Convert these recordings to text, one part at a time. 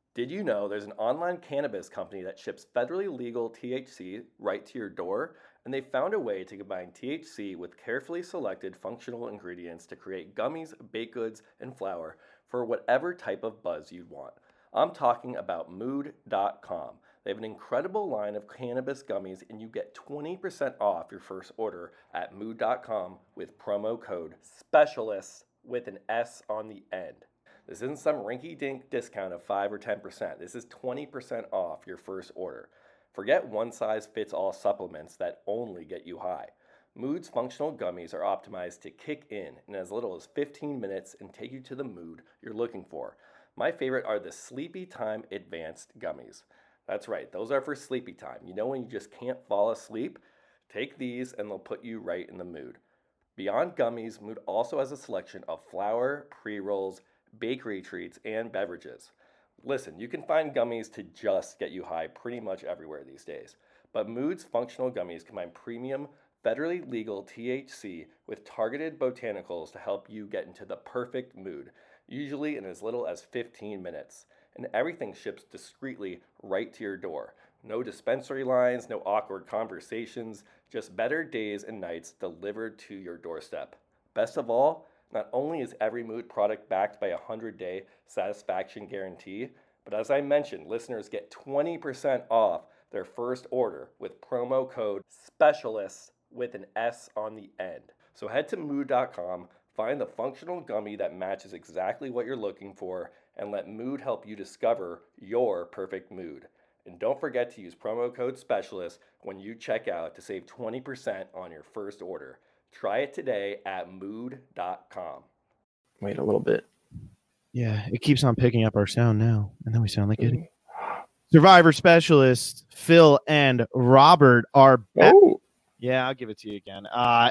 Did you know there's an online cannabis company that ships federally legal THC right to your door? And they found a way to combine THC with carefully selected functional ingredients to create gummies, baked goods, and flour for whatever type of buzz you'd want. I'm talking about Mood.com. They have an incredible line of cannabis gummies, and you get 20% off your first order at Mood.com with promo code SPECIALIST with an S on the end. This isn't some rinky-dink discount of 5 or 10%. This is 20% off your first order. Forget one-size-fits-all supplements that only get you high. Mood's functional gummies are optimized to kick in as little as 15 minutes and take you to the mood you're looking for. My favorite are the Sleepy Time Advanced Gummies. That's right, those are for sleepy time. You know when you just can't fall asleep? Take these and they'll put you right in the mood. Beyond gummies, Mood also has a selection of flour, pre-rolls, bakery treats, and beverages. Listen, you can find gummies to just get you high pretty much everywhere these days. But Mood's functional gummies combine premium, federally legal THC with targeted botanicals to help you get into the perfect mood, usually in as little as 15 minutes. And everything ships discreetly right to your door. No dispensary lines, no awkward conversations, just better days and nights delivered to your doorstep. Best of all, not only is every Mood product backed by a 100-day satisfaction guarantee, but as I mentioned, listeners get 20% off their first order with promo code SPECIALIST with an S on the end. So head to Mood.com, find the functional gummy that matches exactly what you're looking for, and let Mood help you discover your perfect mood. And don't forget to use promo code SPECIALIST when you check out to save 20% on your first order. Try it today at Mood.com. Wait a little bit. Yeah, it keeps on picking up our sound now, and then we sound like idiots. Survivor specialists Phil and Robert are back. Oh, Yeah, I'll give it to you again.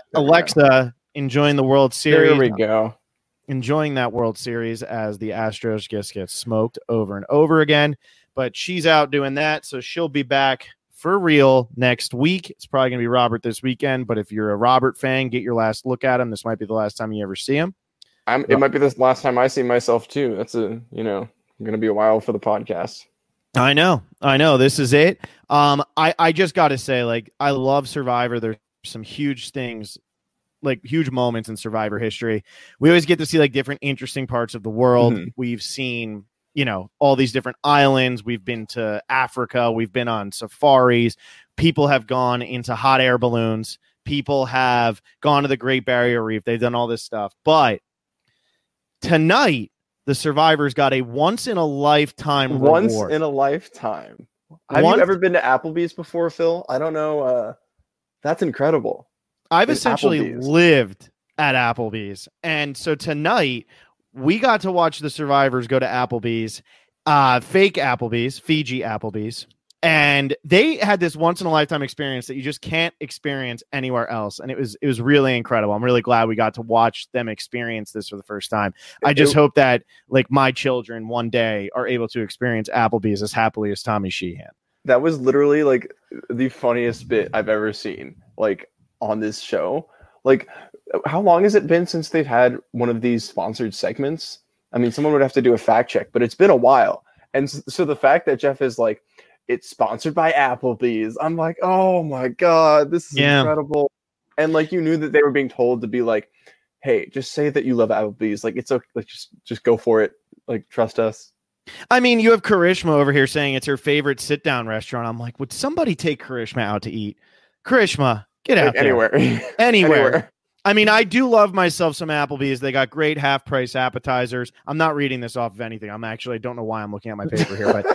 Alexa enjoying the World Series. there we go. Enjoying that World Series as the Astros just get smoked over and over again. But she's out doing that, so she'll be back for real next week. It's probably going to be Robert this weekend, but if you're a Robert fan, get your last look at him. This might be the last time you ever see him. It might be the last time I see myself too. That's going to be a while for the podcast. I know. This is it. I just got to say, like, I love Survivor. There's some huge things, like huge moments in Survivor history. We always get to see like different interesting parts of the world. Mhm. We've seen, all these different islands. We've been to Africa. We've been on safaris. People have gone into hot air balloons. People have gone to the Great Barrier Reef. They've done all this stuff. But tonight, the Survivors got a once-in-a-lifetime reward. Once in a lifetime. Have you ever been to Applebee's before, Phil? I don't know. That's incredible. I've It's essentially Applebee's. lived at Applebee's. And so tonight, we got to watch the Survivors go to Applebee's, fake Applebee's, Fiji Applebee's. And they had this once-in-a-lifetime experience that you just can't experience anywhere else. And it was really incredible. I'm really glad we got to watch them experience this for the first time. I just hope that, like, my children one day are able to experience Applebee's as happily as Tommy Sheehan. That was literally, like, the funniest bit I've ever seen, like, on this show. Like, how long has it been since they've had one of these sponsored segments? I mean, someone would have to do a fact check, but it's been a while. And so the fact that Jeff is like, it's sponsored by Applebee's, I'm like, oh my God, this is incredible. And like, you knew that they were being told to be like, hey, just say that you love Applebee's. Like, it's okay. Like, just go for it. Like, trust us. I mean, you have Karishma over here saying it's her favorite sit-down restaurant. I'm like, would somebody take Karishma out to eat? Karishma, get out there. Anywhere. I mean, I do love myself some Applebee's. They got great half-price appetizers. I'm not reading this off of anything. I don't know why I'm looking at my paper here, but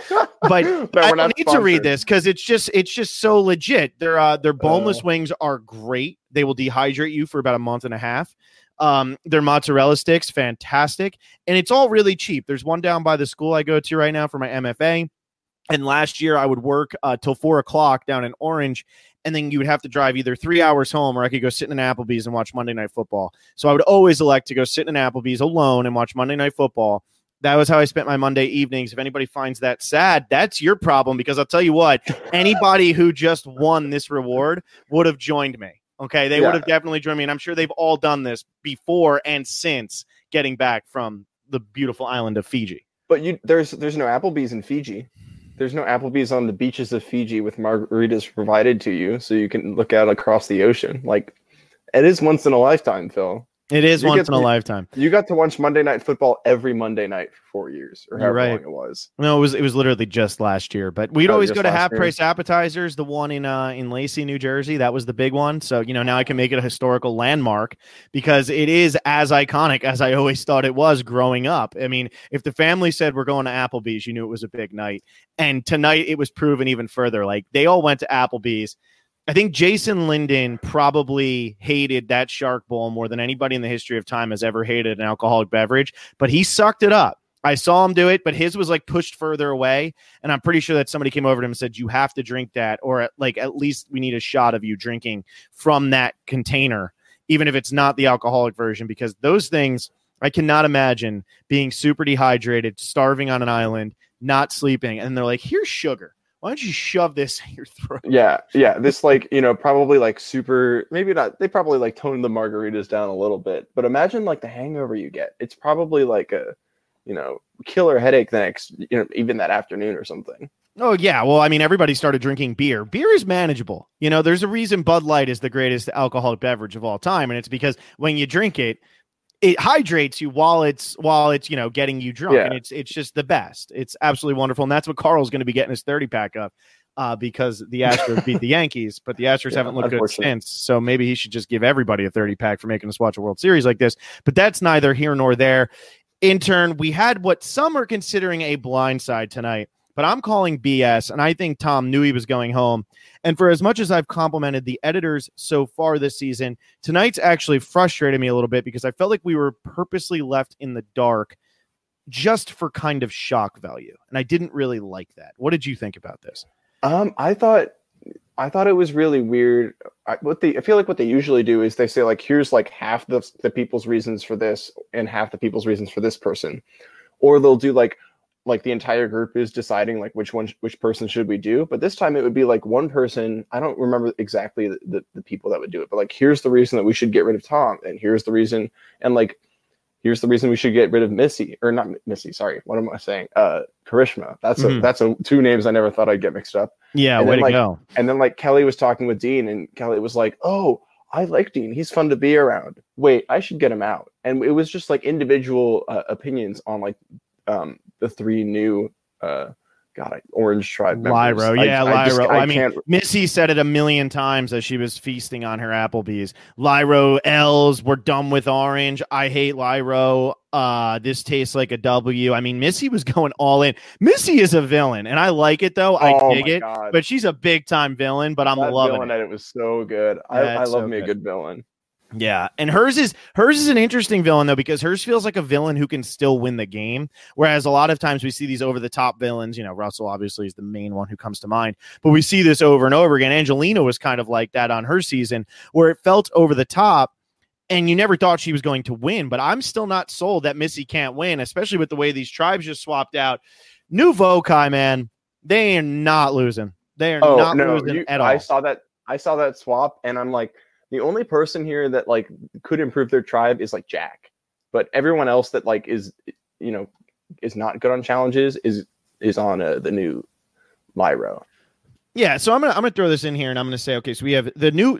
I don't need to read this because it's just so legit. Their boneless wings are great. They will dehydrate you for about a month and a half. Their mozzarella sticks, fantastic, and it's all really cheap. There's one down by the school I go to right now for my MFA, and last year I would work till 4:00 down in Orange. And then you would have to drive either 3 hours home, or I could go sit in an Applebee's and watch Monday Night Football. So I would always elect to go sit in an Applebee's alone and watch Monday Night Football. That was how I spent my Monday evenings. If anybody finds that sad, that's your problem, because I'll tell you what, anybody who just won this reward would have joined me. Okay, they would have definitely joined me, and I'm sure they've all done this before and since getting back from the beautiful island of Fiji. But there's no Applebee's in Fiji. There's no Applebee's on the beaches of Fiji with margaritas provided to you, so you can look out across the ocean. Like, it is once in a lifetime, Phil. It is once in a lifetime. You got to watch Monday Night Football every Monday night for 4 years, or however long it was. No, it was literally just last year. But we'd always go to Half Price Appetizers, the one in Lacey, New Jersey. That was the big one. So, now I can make it a historical landmark because it is as iconic as I always thought it was growing up. I mean, if the family said we're going to Applebee's, you knew it was a big night. And tonight it was proven even further. Like, they all went to Applebee's. I think Jason Linden probably hated that Shark Bowl more than anybody in the history of time has ever hated an alcoholic beverage, but he sucked it up. I saw him do it, but his was like pushed further away. And I'm pretty sure that somebody came over to him and said, you have to drink that, or at least we need a shot of you drinking from that container, even if it's not the alcoholic version, because those things, I cannot imagine being super dehydrated, starving on an island, not sleeping. And they're like, here's sugar. Why don't you shove this in your throat? Yeah. This probably super, maybe not. They probably toned the margaritas down a little bit, but imagine the hangover you get. It's probably a, killer headache the next, even that afternoon or something. Oh yeah. Well, I mean, everybody started drinking beer. Beer is manageable. There's a reason Bud Light is the greatest alcoholic beverage of all time. And it's because when you drink it, it hydrates you while it's getting you drunk, and it's just the best. It's absolutely wonderful, and that's what Carl's going to be getting his 30-pack of, because the Astros beat the Yankees, but the Astros haven't looked good since. So maybe he should just give everybody a 30-pack for making us watch a World Series like this. But that's neither here nor there. Intern, we had what some are considering a blindside tonight, but I'm calling BS, and I think Tom knew he was going home. And for as much as I've complimented the editors so far this season, tonight's actually frustrated me a little bit because I felt like we were purposely left in the dark just for kind of shock value. And I didn't really like that. What did you think about this? I thought it was really weird. I feel like what they usually do is they say here's half the people's reasons for this and half the people's reasons for this person. Or they'll do the entire group is deciding which person should we do, but this time it would be one person. I don't remember exactly the people that would do it, but here's the reason that we should get rid of Tom, and here's the reason, and here's the reason we should get rid of Missy, or not Missy. Sorry, what am I saying? Karishma. That's two names I never thought I'd get mixed up. Yeah, way to go. And then Kelly was talking with Dean, and Kelly was like, "Oh, I like Dean. He's fun to be around. Wait, I should get him out." And it was just individual opinions on the three new Orange Tribe members. Lyro. Lyro. Missy said it a million times as she was feasting on her Applebee's. Lyro L's, we're done with Orange. I hate Lyro. This tastes like a W. I mean, Missy was going all in. Missy is a villain, and I like it, though. I dig it. God. But she's a big-time villain, but I'm loving it. It was so good. I love me a good villain. Yeah, and hers is an interesting villain, though, because hers feels like a villain who can still win the game, whereas a lot of times we see these over-the-top villains. Russell obviously is the main one who comes to mind, but we see this over and over again. Angelina was kind of like that on her season, where it felt over the top, and you never thought she was going to win, but I'm still not sold that Missy can't win, especially with the way these tribes just swapped out. New Vokai, man, they are not losing. They are not losing at all. I saw that swap, and I'm like, the only person here that could improve their tribe is Jack, but everyone else that is not good on challenges is on the new Lyro. Yeah, so I'm gonna throw this in here, and I'm gonna say, okay, so we have the new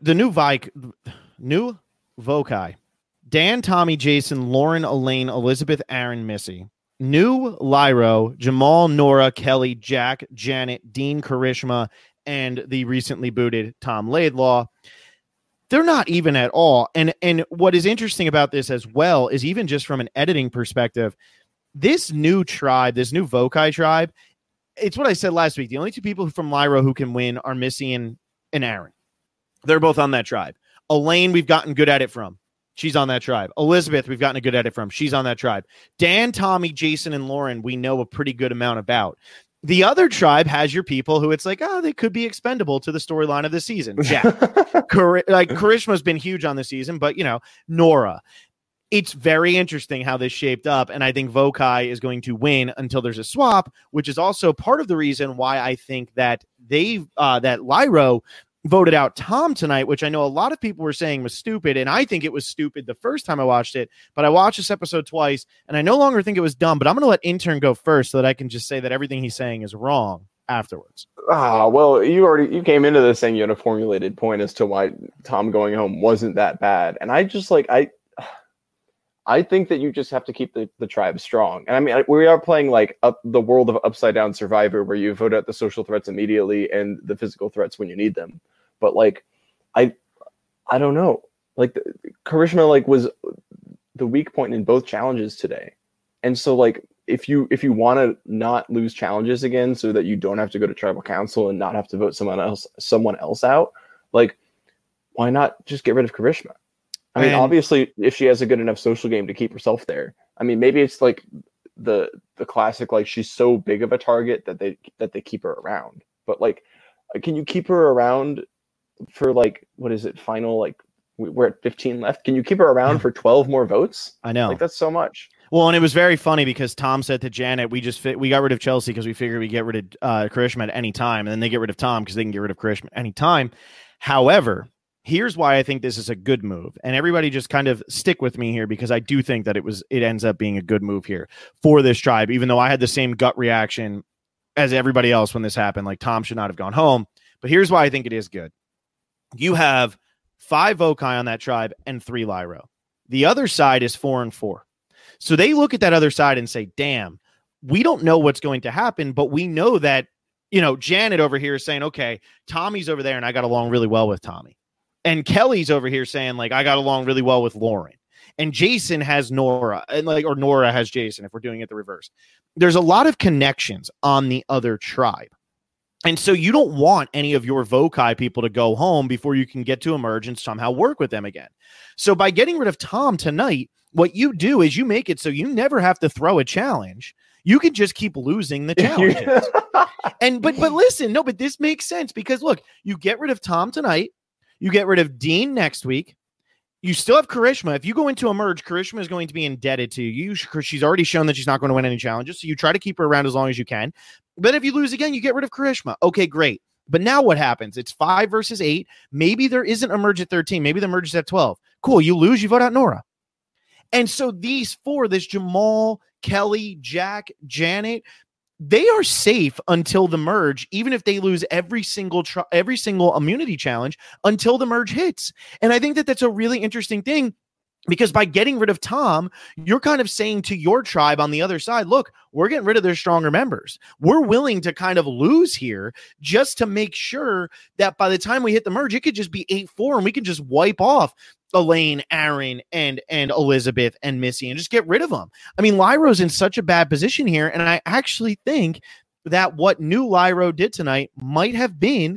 Vokai: Dan, Tommy, Jason, Lauren, Elaine, Elizabeth, Aaron, Missy. New Lyro: Jamal, Nora, Kelly, Jack, Janet, Dean, Karishma, and the recently booted Tom Laidlaw. They're not even at all. And what is interesting about this as well is, even just from an editing perspective, this new tribe, this new Vokai tribe, it's what I said last week. The only two people from Lyro who can win are Missy and Aaron. They're both on that tribe. Elaine, we've gotten good at it from. She's on that tribe. Elizabeth, we've gotten a good edit from. She's on that tribe. Dan, Tommy, Jason, and Lauren, we know a pretty good amount about. The other tribe has your people who it's they could be expendable to the storyline of the season. Yeah. Karishma's been huge on the season, but, Nora. It's very interesting how this shaped up, and I think Vokai is going to win until there's a swap, which is also part of the reason why I think that that Lyro voted out Tom tonight, which I know a lot of people were saying was stupid, and I think it was stupid the first time I watched it, but I watched this episode twice, and I no longer think it was dumb, but I'm going to let Intern go first so that I can just say that everything he's saying is wrong afterwards. Well, you came into this saying you had a formulated point as to why Tom going home wasn't that bad, and I just I think that you just have to keep the tribe strong. And I mean, we are playing like the world of Upside Down Survivor, where you vote out the social threats immediately and the physical threats when you need them. But like, I don't know. Like, Karishma like was the weak point in both challenges today, and so like if you want to not lose challenges again, so that you don't have to go to tribal council and not have to vote someone else out, like, why not just get rid of Karishma? I mean, obviously, if she has a good enough social game to keep herself there, I mean, maybe it's like the classic, like, she's so big of a target that they keep her around. But like, can you keep her around for like, what is it, final, like, we're at 15 left? Can you keep her around for 12 more votes? I know, like, that's so much. Well, and it was very funny because Tom said to Janet, we got rid of Chelsea because we figured we get rid of Karishma at any time, and then they get rid of Tom because they can get rid of Karishma at any time. However, here's why I think this is a good move, and everybody just kind of stick with me here, because I do think that it ends up being a good move here for this tribe, even though I had the same gut reaction as everybody else when this happened. Like, Tom should not have gone home, but here's why I think it is good. You have 5 Vokai on that tribe and 3 Lyro. The other side is 4 and 4. So they look at that other side and say, damn, we don't know what's going to happen, but we know that, Janet over here is saying, okay, Tommy's over there and I got along really well with Tommy. And Kelly's over here saying, like, I got along really well with Lauren. And Jason has Nora, or Nora has Jason, if we're doing it the reverse. There's a lot of connections on the other tribe. And so you don't want any of your Vokai people to go home before you can get to emerge and somehow work with them again. So by getting rid of Tom tonight, what you do is you make it so you never have to throw a challenge. You can just keep losing the challenges. But listen, no, but this makes sense, because look, you get rid of Tom tonight. You get rid of Dean next week. You still have Karishma. If you go into Emerge, Karishma is going to be indebted to you. She's already shown that she's not going to win any challenges, so you try to keep her around as long as you can. But if you lose again, you get rid of Karishma. Okay, great. But now what happens? It's 5 versus 8. Maybe there isn't Emerge at 13. Maybe the Emerge is at 12. Cool, you lose, you vote out Nora. And so these 4, this Jamal, Kelly, Jack, Janet, they are safe until the merge, even if they lose every single immunity challenge until the merge hits. And I think that that's a really interesting thing, because by getting rid of Tom, you're kind of saying to your tribe on the other side, look, we're getting rid of their stronger members. We're willing to kind of lose here just to make sure that by the time we hit the merge, it could just be 8-4 and we can just wipe off Elaine, Aaron, and Elizabeth and Missy and just get rid of them. I mean, Lyro's in such a bad position here, and I actually think that what new Lyro did tonight might have been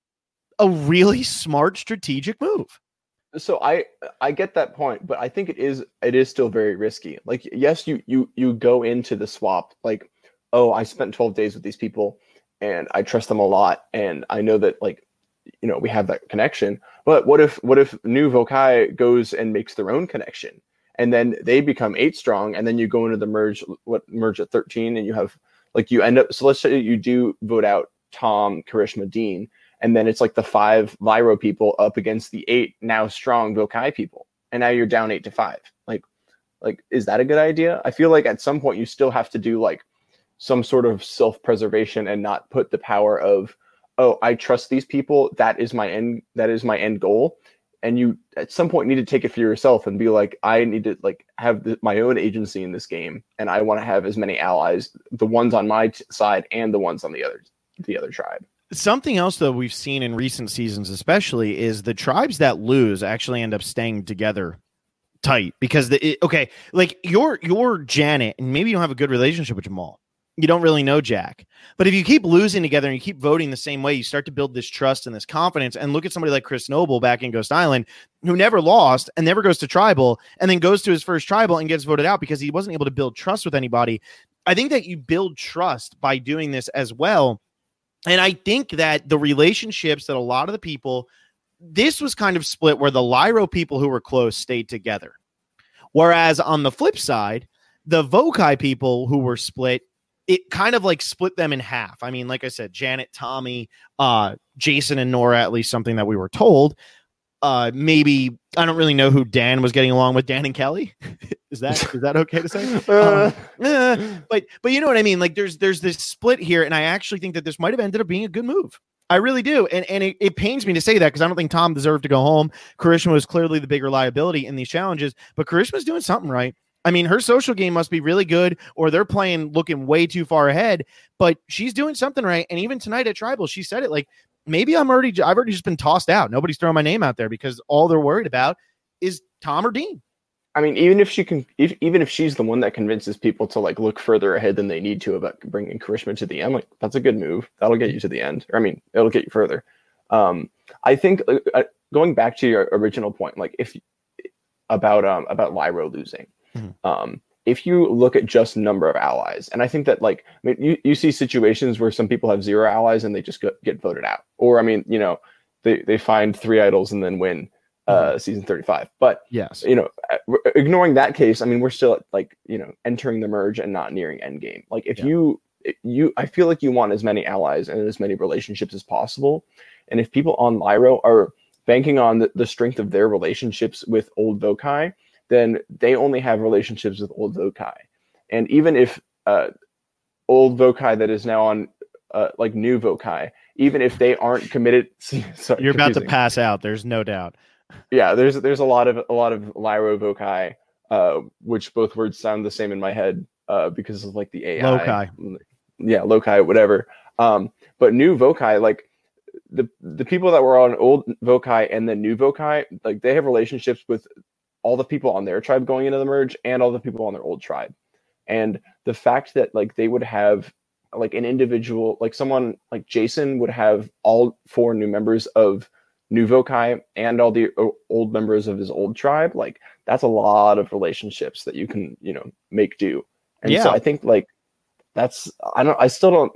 a really smart strategic move. So I get that point, but I think it is still very risky. Like, yes, you go into the swap like, oh, I spent 12 days with these people and I trust them a lot, and I know that, like, we have that connection. But what if new Vokai goes and makes their own connection, and then they become 8 strong, and then you go into the merge at 13, and you have, like, you end up, so let's say you do vote out Tom, Karishma, Dean, and then it's like the 5 Lyro people up against the 8 now strong Vokai people, and now you're down 8-5. Like, is that a good idea? I feel like at some point you still have to do like some sort of self-preservation and not put the power of, oh, I trust these people, that is my end goal. And you at some point need to take it for yourself and be like, I need to like have my own agency in this game, and I want to have as many allies, the ones on my side and the ones on the other tribe. Something else, though, we've seen in recent seasons especially is the tribes that lose actually end up staying together tight, because like you're Janet, and maybe you don't have a good relationship with Jamal. You don't really know Jack. But if you keep losing together and you keep voting the same way, you start to build this trust and this confidence. And look at somebody like Chris Noble back in Ghost Island, who never lost and never goes to tribal, and then goes to his first tribal and gets voted out because he wasn't able to build trust with anybody. I think that you build trust by doing this as well. And I think that the relationships that a lot of the people, this was kind of split where the Lyro people who were close stayed together. Whereas on the flip side, the Vokai people who were split it kind of like split them in half. I mean, like I said, Janet, Tommy, Jason, and Nora, at least something that we were told. Maybe I don't really know who Dan was getting along with. Dan and Kelly. is that okay to say? But you know what I mean? Like there's this split here, and I actually think that this might have ended up being a good move. I really do. And it pains me to say that because I don't think Tom deserved to go home. Karishma was clearly the bigger liability in these challenges, but Karishma's doing something right. I mean, her social game must be really good, or they're looking way too far ahead, but she's doing something right. And even tonight at Tribal, she said it like, maybe I've already just been tossed out. Nobody's throwing my name out there because all they're worried about is Tom or Dean. I mean, even if she's the one that convinces people to like look further ahead than they need to about bringing Karishma to the end, like that's a good move. That'll get you to the end. Or, I mean, it'll get you further. I think going back to your original point, like about Lyro losing, if you look at just number of allies, and I think that like I mean, you see situations where some people have 0 allies and they just get voted out, or I mean, you know, they find 3 idols and then win. Season 35, but yes, you know, ignoring that case, I mean, we're still like, you know, entering the merge and not nearing endgame. Like if you I feel like you want as many allies and as many relationships as possible, and if people on Lyro are banking on the strength of their relationships with old Vokai, then they only have relationships with old Vokai. And even if old Vokai that is now on like new Vokai, even if they aren't committed, sorry, you're about to pass out. There's no doubt. Yeah, there's a lot of Lyro Vokai, which both words sound the same in my head because of like the AI. Lokai. Yeah, Lokai, whatever. But new Vokai, like the people that were on old Vokai and then new Vokai, like they have relationships with all the people on their tribe going into the merge and all the people on their old tribe. And the fact that like they would have like an individual, like someone like Jason would have all 4 new members of new Vokai and all the old members of his old tribe, like that's a lot of relationships that you can, you know, make do. And so I think like that's, I still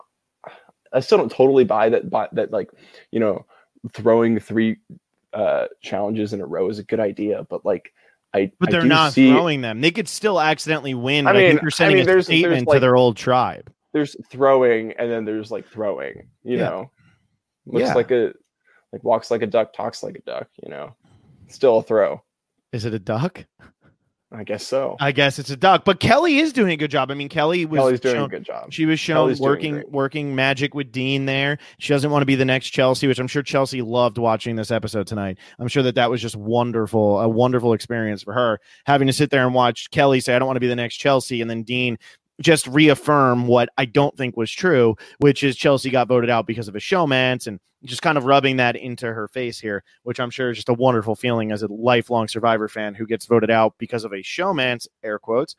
don't totally buy that like, you know, throwing 3 challenges in a row is a good idea, but like but they're not throwing them. They could still accidentally win. I mean, they're sending a statement to their old tribe. There's throwing and then there's like throwing, you know, looks like walks like a duck, talks like a duck, you know, still a throw. Is it a duck? I guess so. I guess it's a duck, but Kelly is doing a good job. I mean, Kelly's doing a good job. She was shown working magic with Dean there. She doesn't want to be the next Chelsea, which I'm sure Chelsea loved watching this episode tonight. I'm sure that was just a wonderful experience for her, having to sit there and watch Kelly say, I don't want to be the next Chelsea. And then Dean just reaffirm what I don't think was true, which is Chelsea got voted out because of a showmance, and just kind of rubbing that into her face here, which I'm sure is just a wonderful feeling as a lifelong Survivor fan who gets voted out because of a showmance, air quotes.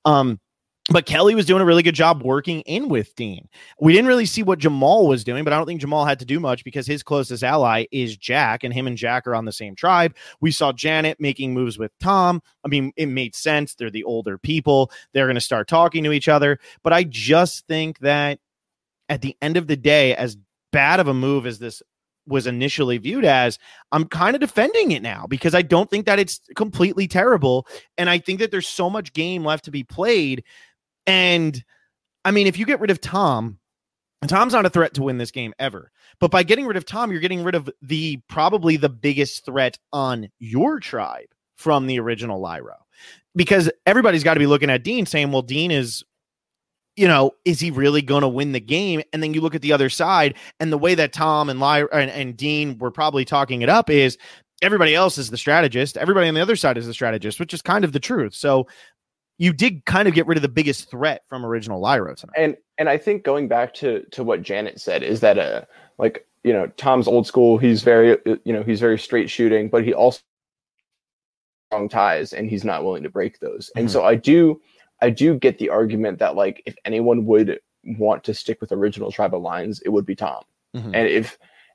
But Kelly was doing a really good job working in with Dean. We didn't really see what Jamal was doing, but I don't think Jamal had to do much because his closest ally is Jack, and him and Jack are on the same tribe. We saw Janet making moves with Tom. I mean, it made sense. They're the older people. They're going to start talking to each other. But I just think that at the end of the day, as bad of a move as this was initially viewed as, I'm kind of defending it now because I don't think that it's completely terrible. And I think that there's so much game left to be played. And I mean, if you get rid of Tom, and Tom's not a threat to win this game ever, but by getting rid of Tom, you're getting rid of probably the biggest threat on your tribe from the original Lyro, because everybody's got to be looking at Dean saying, well, Dean is, you know, is he really going to win the game? And then you look at the other side, and the way that Tom and Lyro and Dean were probably talking it up is everybody else is the strategist. Everybody on the other side is the strategist, which is kind of the truth. So you did kind of get rid of the biggest threat from original Lyro tonight. And I think going back to what Janet said is that like, you know, Tom's old school, he's very straight shooting, but he also strong ties and he's not willing to break those. And so I do get the argument that like if anyone would want to stick with original tribal lines, it would be Tom. And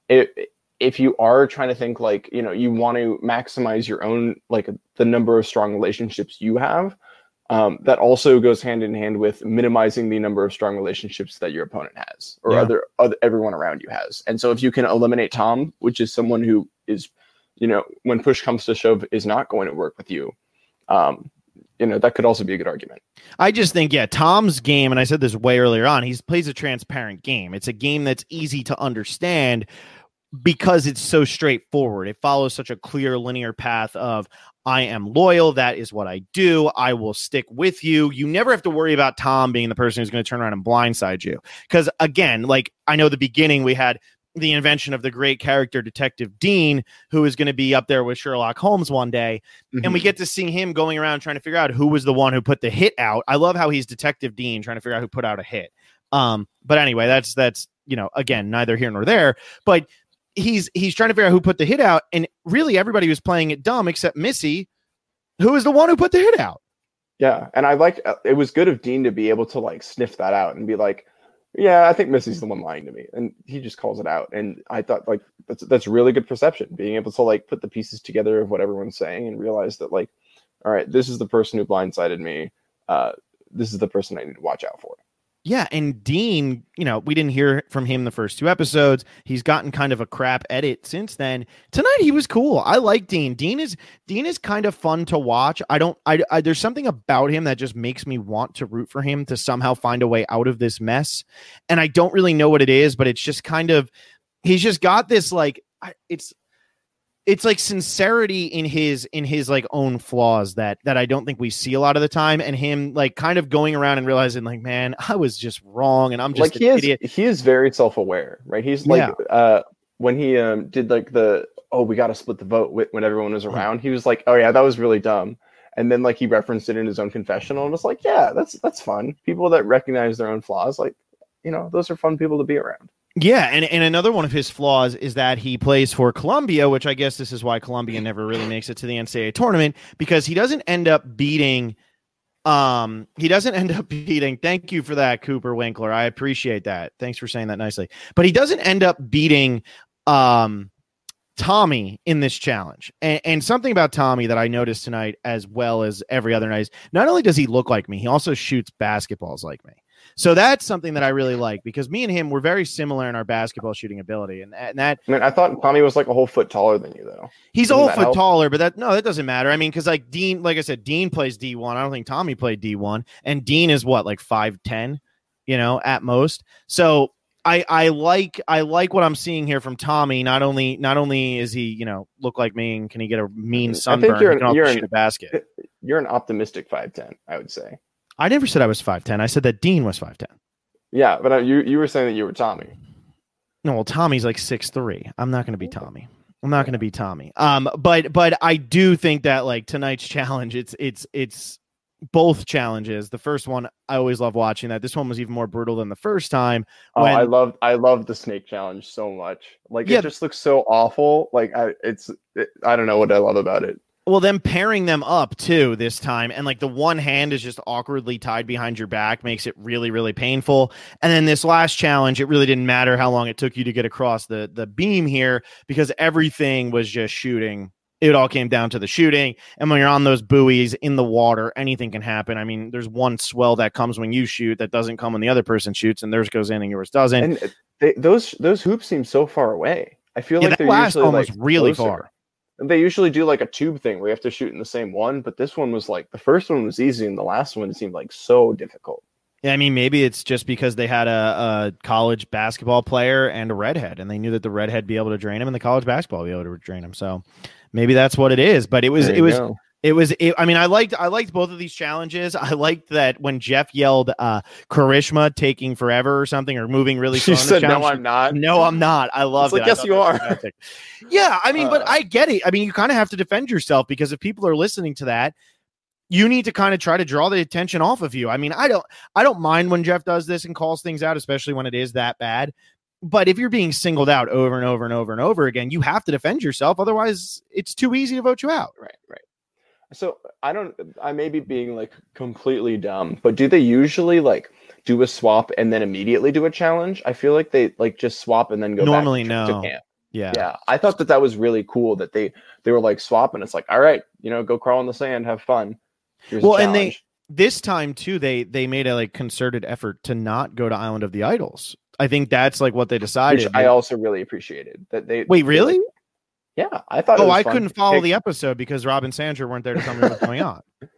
if you are trying to think like, you know, you want to maximize your own, like the number of strong relationships you have, that also goes hand in hand with minimizing the number of strong relationships that your opponent has or other everyone around you has. And so if you can eliminate Tom, which is someone who is, you know, when push comes to shove is not going to work with you, that could also be a good argument. I just think, Tom's game, and I said this way earlier on, he plays a transparent game. It's a game that's easy to understand because it's so straightforward. It follows such a clear linear path of, I am loyal. That is what I do. I will stick with you. You never have to worry about Tom being the person who's going to turn around and blindside you. Because again, like I know the beginning we had the invention of the great character Detective Dean, who is going to be up there with Sherlock Holmes one day. Mm-hmm. And we get to see him going around trying to figure out who was the one who put the hit out. I love how he's Detective Dean trying to figure out who put out a hit. But anyway, that's, again, neither here nor there, but he's trying to figure out who put the hit out. And really everybody was playing it dumb except Missy, who is the one who put the hit out. Yeah. And it was good of Dean to be able to like sniff that out and be like, yeah, I think Missy's the one lying to me. And he just calls it out. And I thought like, that's really good perception, being able to like put the pieces together of what everyone's saying and realize that like, all right, this is the person who blindsided me. This is the person I need to watch out for. Yeah, and Dean, we didn't hear from him the first 2 episodes. He's gotten kind of a crap edit since then. Tonight he was cool. I like Dean. Dean is kind of fun to watch. There's something about him that just makes me want to root for him to somehow find a way out of this mess. And I don't really know what it is, but it's just kind of, he's just got this like, it's like sincerity in his like own flaws that I don't think we see a lot of the time, and him like kind of going around and realizing like, man, I was just wrong and I'm just like, an idiot. He is very self-aware, right? He's like, when he did like we got to split the vote when everyone was around, he was like, oh yeah, that was really dumb. And then like he referenced it in his own confessional and was like, yeah, that's fun. People that recognize their own flaws, like, those are fun people to be around. Yeah, and another one of his flaws is that he plays for Columbia, which I guess this is why Columbia never really makes it to the NCAA tournament, because he doesn't end up beating. Thank you for that, Cooper Winkler. I appreciate that. Thanks for saying that nicely. But he doesn't end up beating Tommy in this challenge. And something about Tommy that I noticed tonight, as well as every other night, is not only does he look like me, he also shoots basketballs like me. So that's something that I really like, because me and him were very similar in our basketball shooting ability. And that, I mean, I thought Tommy was like a whole foot taller than you, though. He's a whole foot taller, but that doesn't matter. I mean, because like Dean, like I said, Dean plays D1. I don't think Tommy played D1, and Dean is what, like 5'10", at most. So I like what I'm seeing here from Tommy. Not only is he, look like me and can he get a mean sunburn, he can also shoot a basket. You're an optimistic 5'10", I would say. I never said I was 5'10". I said that Dean was 5'10". Yeah, but you were saying that you were Tommy. No, well, Tommy's like 6'3". I'm not going to be Tommy. But I do think that like tonight's challenge, it's both challenges. The first one, I always love watching that. This one was even more brutal than the first time. I love the snake challenge so much. Like, it just looks so awful. Like I don't know what I love about it. Well, them pairing them up too this time, and like the one hand is just awkwardly tied behind your back makes it really, really painful. And then this last challenge, it really didn't matter how long it took you to get across the beam here, because everything was just shooting. It all came down to the shooting. And when you're on those buoys in the water, anything can happen. I mean, there's one swell that comes when you shoot that doesn't come when the other person shoots, and theirs goes in and yours doesn't. And those hoops seem so far away. I feel like they're usually almost really closer. Far. They usually do like a tube thing where you have to shoot in the same one, but this one was like, the first one was easy and the last one seemed like so difficult. Yeah, I mean, maybe it's just because they had a college basketball player and a redhead, and they knew that the redhead be able to drain him and the college basketball be able to drain him. So maybe that's what it is. But I mean, I liked both of these challenges. I liked that when Jeff yelled charisma taking forever or something, or moving really slow. She said, "No, I'm not. No, I'm not." I loved it. Like, yes, you are. Yeah, I mean, but I get it. I mean, you kind of have to defend yourself, because if people are listening to that, you need to kind of try to draw the attention off of you. I mean, I don't mind when Jeff does this and calls things out, especially when it is that bad. But if you're being singled out over and over and over and over again, you have to defend yourself. Otherwise, it's too easy to vote you out. Right. So I may be being like completely dumb, but do they usually like do a swap and then immediately do a challenge? I feel like they like just swap and then go normally back to camp. Yeah. I thought that was really cool that they were like swapping. It's like, all right, go crawl in the sand, have fun. Here's a and this time too, they made a like concerted effort to not go to Island of the Idols. I think that's like what they decided. Which I also really appreciated that they. Wait, really? Like, yeah, I thought. Oh, I couldn't follow the episode because Rob and Sandra weren't there to tell me what was going on.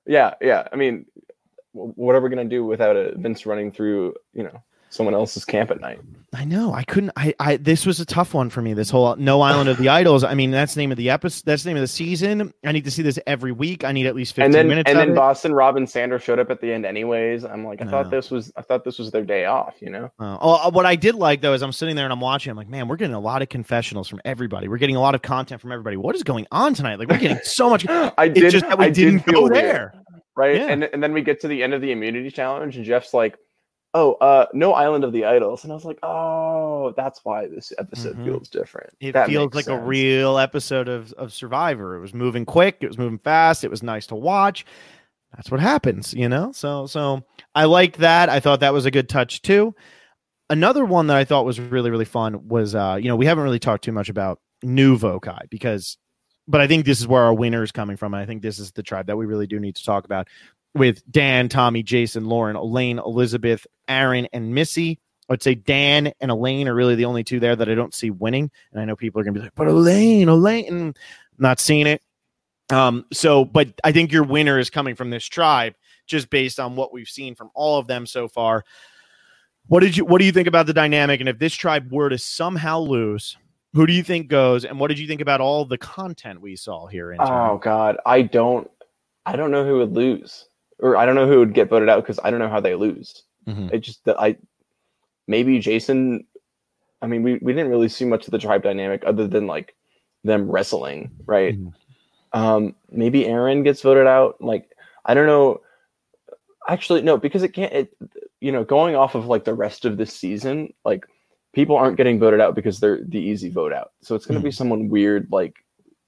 Yeah. I mean, what are we gonna do without a Vince running through, someone else's camp at night? I know. I couldn't. This was a tough one for me. This whole No Island of the Idols. I mean, that's the name of the episode. That's the name of the season. I need to see this every week. I need at least 15 minutes. And then Boston Rob and Sandra showed up at the end anyways. I'm like, I thought this was their day off. What I did like though is I'm sitting there and I'm watching. I'm like, man, we're getting a lot of confessionals from everybody. We're getting a lot of content from everybody. What is going on tonight? Like, we're getting so much. It's just that we didn't go there. Right. Yeah. And then we get to the end of the immunity challenge and Jeff's like, oh, No Island of the Idols. And I was like, oh, that's why this episode feels different. It feels like a real episode of Survivor. It was moving quick. It was moving fast. It was nice to watch. That's what happens, So I liked that. I thought that was a good touch too. Another one that I thought was really, really fun was, we haven't really talked too much about New Vokai but I think this is where our winner is coming from. And I think this is the tribe that we really do need to talk about, with Dan, Tommy, Jason, Lauren, Elaine, Elizabeth, Aaron, and Missy. I would say Dan and Elaine are really the only two there that I don't see winning. And I know people are going to be like, but Elaine, and not seeing it. But I think your winner is coming from this tribe, just based on what we've seen from all of them so far. What do you think about the dynamic? And if this tribe were to somehow lose, who do you think goes? And what did you think about all the content we saw here? Oh God, I don't know who would lose, or I don't know who would get voted out because I don't know how they lose. It just maybe Jason. I mean, we didn't really see much of the tribe dynamic other than like them wrestling, right? Maybe Aaron gets voted out. Like, I don't know. Actually, no, because it can't. Going off of like the rest of this season, like people aren't getting voted out because they're the easy vote out. So it's going to be someone weird, like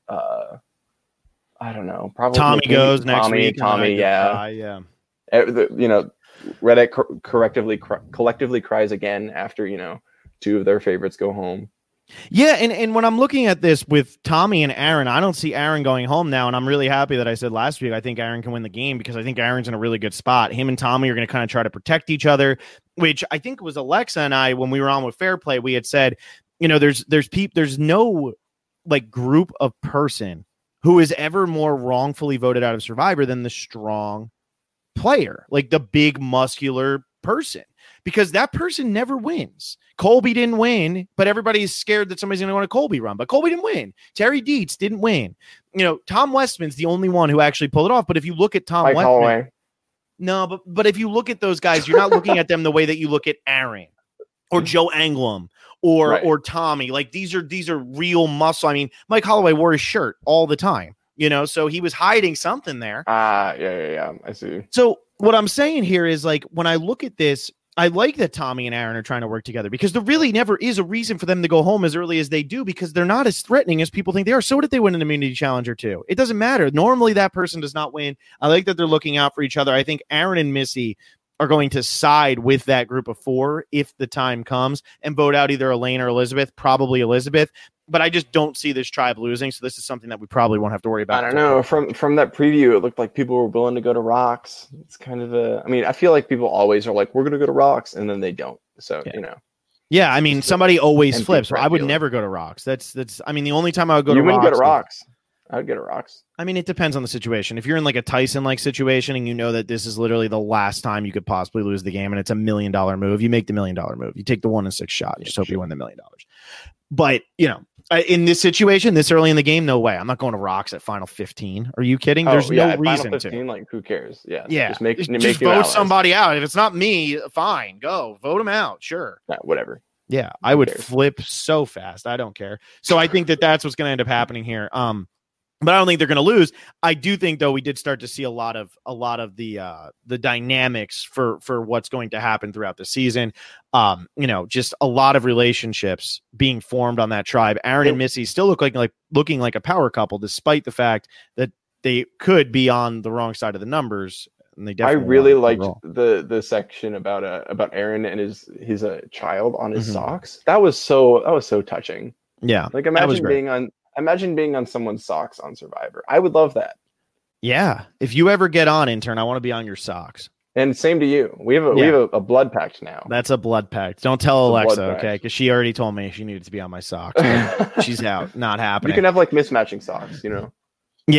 I don't know. Probably Tommy goes next week. Tommy, yeah. Reddit collectively cries again after two of their favorites go home. Yeah, and when I'm looking at this with Tommy and Aaron, I don't see Aaron going home now, and I'm really happy that I said last week I think Aaron can win the game, because I think Aaron's in a really good spot. Him and Tommy are going to kind of try to protect each other, which I think was Alexa and I, when we were on with Fair Play, we had said, there's no like group of person who is ever more wrongfully voted out of Survivor than the strong player, like the big muscular person, because that person never wins. Colby didn't win, but everybody's scared that somebody's going to want a Colby run, but Colby didn't win. Terry Dietz didn't win. Tom Westman's the only one who actually pulled it off. But if you look at Tom Westman, Holloway. No, but if you look at those guys, you're not looking at them the way that you look at Aaron or Joe Anglim or Tommy. Like these are real muscle. I mean, Mike Holloway wore his shirt all the time, so he was hiding something there. Yeah. I see. So what I'm saying here is, like, when I look at this, I like that Tommy and Aaron are trying to work together, because there really never is a reason for them to go home as early as they do, because they're not as threatening as people think they are. So did they win an immunity challenge or two? It doesn't matter. Normally that person does not win. I like that they're looking out for each other. I think Aaron and Missy are going to side with that group of four if the time comes, and vote out either Elaine or Elizabeth, probably Elizabeth. But I just don't see this tribe losing. So this is something that we probably won't have to worry about. I don't know. From that preview, it looked like people were willing to go to Rocks. It's kind of I feel like people always are like, we're going to go to Rocks, and then they don't. So, Yeah, I mean, somebody always flips. I would never go to Rocks. That's the only time I would go to Rocks. You wouldn't go to Rocks. I would go to Rocks. I mean, it depends on the situation. If you're in like a Tyson-like situation and you know that this is literally the last time you could possibly lose the game and it's $1 million move, you make the $1 million move. You take the 1 in 6 shot. You just hope you win the $1 million. But, in this situation, this early in the game, no way. I'm not going to Rocks at final 15. Are you kidding? There's no reason 15, to. Like, who cares? Yeah. Just vote somebody out. If it's not me, fine. Go. Vote them out. Sure. Yeah, whatever. Yeah, I would flip so fast. I don't care. So I think that's what's going to end up happening here. But I don't think they're going to lose. I do think, though, we did start to see a lot of the dynamics for what's going to happen throughout the season. Just a lot of relationships being formed on that tribe. Aaron and Missy still looking like a power couple, despite the fact that they could be on the wrong side of the numbers. And they definitely. I really liked the section about Aaron and his child on his socks. That was so touching. Yeah, like Imagine being on someone's socks on Survivor. I would love that. Yeah. If you ever get on, intern, I want to be on your socks. And same to you. We have a blood pact now. That's a blood pact. Don't tell Alexa, okay? Because she already told me she needed to be on my socks. She's out. Not happening. You can have like mismatching socks, Yeah.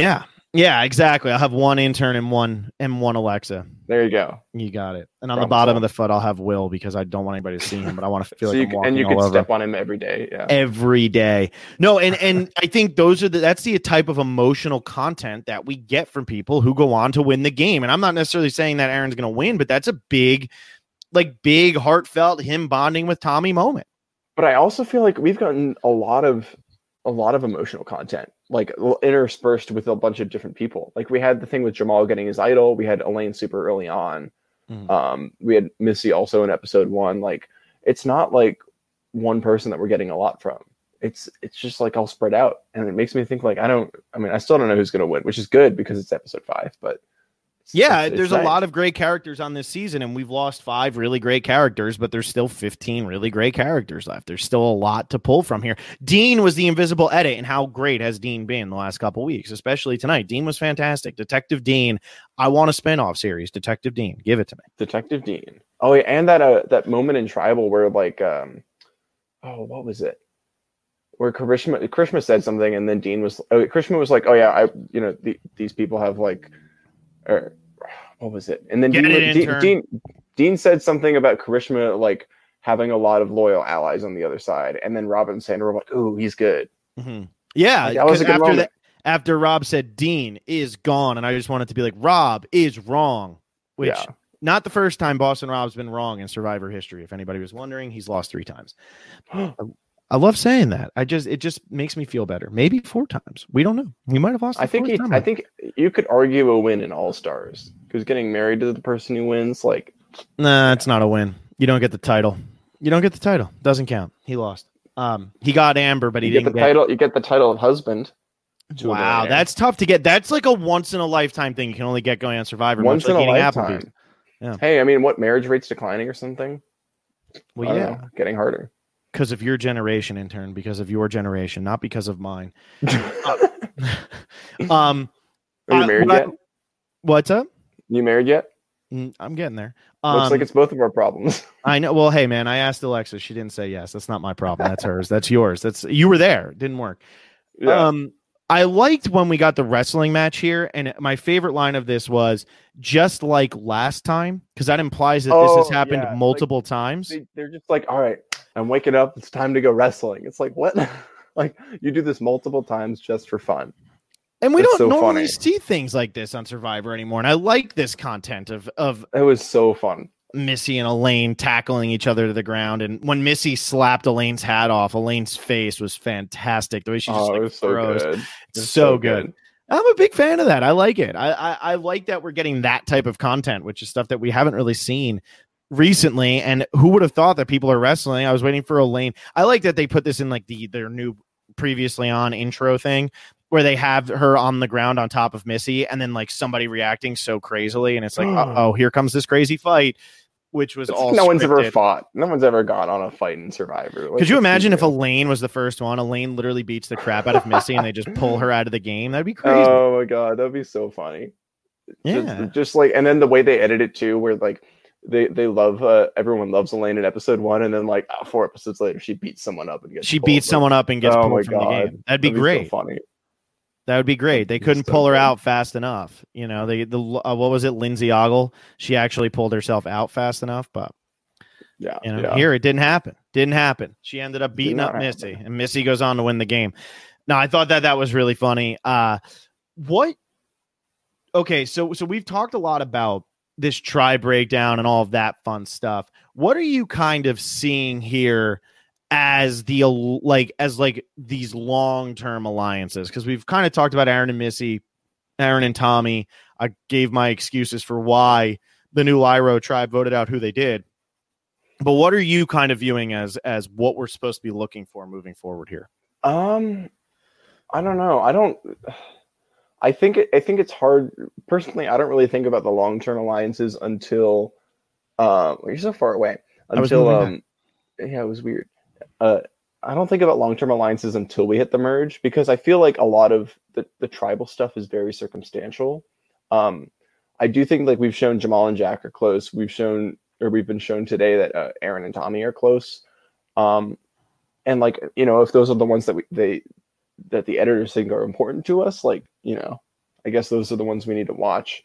Yeah, exactly. I'll have one intern and one Alexa. There you go. You got it. And on the bottom of the foot, I'll have Will because I don't want anybody to see him, but I want to feel like I'm walking and you all could over. Step on him every day. Yeah, every day. No, and I think that's the type of emotional content that we get from people who go on to win the game. And I'm not necessarily saying that Aaron's going to win, but that's a big, heartfelt him bonding with Tommy moment. But I also feel like we've gotten a lot of emotional content, like interspersed with a bunch of different people. Like we had the thing with Jamal getting his idol. We had Elaine super early on. We had Missy also in episode 1. Like it's not like one person that we're getting a lot from. It's just like all spread out, and it makes me think like I still don't know who's going to win, which is good because it's episode 5. But there's nice. A lot of great characters on this season, and we've lost 5 really great characters, but there's still 15 really great characters left. There's still a lot to pull from here. Dean was the invisible edit, and how great has Dean been the last couple weeks, especially tonight? Dean was fantastic. Detective Dean. I want a spinoff series. Detective Dean. Give it to me. Detective Dean. Oh, yeah, and that moment in Tribal where like what was it? Where Karishma said something, and then Karishma was like, "Oh yeah, these people have like." Or what was it? And then Dean said something about Karishma like having a lot of loyal allies on the other side, and then Rob and Sandra were like, "Ooh, he's good." Mm-hmm. Yeah, like, that was a good moment. After Rob said Dean is gone, and I just wanted to be like, Rob is wrong, which not the first time Boston Rob's been wrong in Survivor history. If anybody was wondering, he's lost 3 times. I love saying that. It just makes me feel better. Maybe 4 times. We don't know. We might have lost. I think you could argue a win in All Stars because getting married to the person who wins, like, nah, it's not a win. You don't get the title. Doesn't count. He lost. He got Amber, but he didn't get the title. You get the title of husband. Wow, that's tough to get. That's like a once in a lifetime thing. You can only get going on Survivor. Once in a lifetime. Yeah. Hey, I mean, what, marriage rates declining or something? Well, yeah, getting harder. Because of your generation, intern. Because of your generation, not because of mine. Are you married yet? What's up? You married yet? I'm getting there. Looks like it's both of our problems. I know. Well, hey, man, I asked Alexa. She didn't say yes. That's not my problem. That's hers. That's yours. You were there. It didn't work. Yeah. I liked when we got the wrestling match here, and my favorite line of this was just like last time, because that implies that this has happened multiple times. They're just like, all right, I'm waking up. It's time to go wrestling. It's like, what? Like, you do this multiple times just for fun. And we don't normally see things like this on Survivor anymore. And I like this content of it was so fun. Missy and Elaine tackling each other to the ground. And when Missy slapped Elaine's hat off, Elaine's face was fantastic. The way she just froze. It's so good. I'm a big fan of that. I like it. I like that we're getting that type of content, which is stuff that we haven't really seen recently. And who would have thought that people are wrestling? I was waiting for Elaine. I like that they put this in like their new previously on intro thing, where they have her on the ground on top of Missy and then like somebody reacting so crazily. And it's like, oh, here comes this crazy fight, which was all no one's ever fought. No one's ever gone on a fight in Survivor. Could you imagine if Elaine was the first one? Elaine literally beats the crap out of Missy and they just pull her out of the game. That'd be crazy. Oh my God. That'd be so funny. Yeah. Just like, and then the way they edit it too, where like they love, everyone loves Elaine in episode 1. And then like 4 episodes later, she beats someone up and gets pulled from the game. That'd be great. So funny. That would be great. They couldn't pull her out fast enough. You know, what was it? Lindsay Ogle. She actually pulled herself out fast enough, but here it didn't happen. She ended up beating up Missy, and Missy goes on to win the game. Now, I thought that was really funny. Okay, so we've talked a lot about this tribe breakdown and all of that fun stuff. What are you kind of seeing here as these long-term alliances? Because we've kind of talked about Aaron and Missy, Aaron and Tommy. I gave my excuses for why the new Lyro tribe voted out who they did. But what are you kind of viewing as what we're supposed to be looking for moving forward here? I don't know. I think it's hard. Personally, I don't really think about the long-term alliances until you're so far away. Until it was weird. I don't think about long-term alliances until we hit the merge, because I feel like a lot of the tribal stuff is very circumstantial. I do think like we've shown Jamal and Jack are close. We've been shown today that Aaron and Tommy are close. And like, you know, if those are the ones that the editors think are important to us, like, you know, I guess those are the ones we need to watch.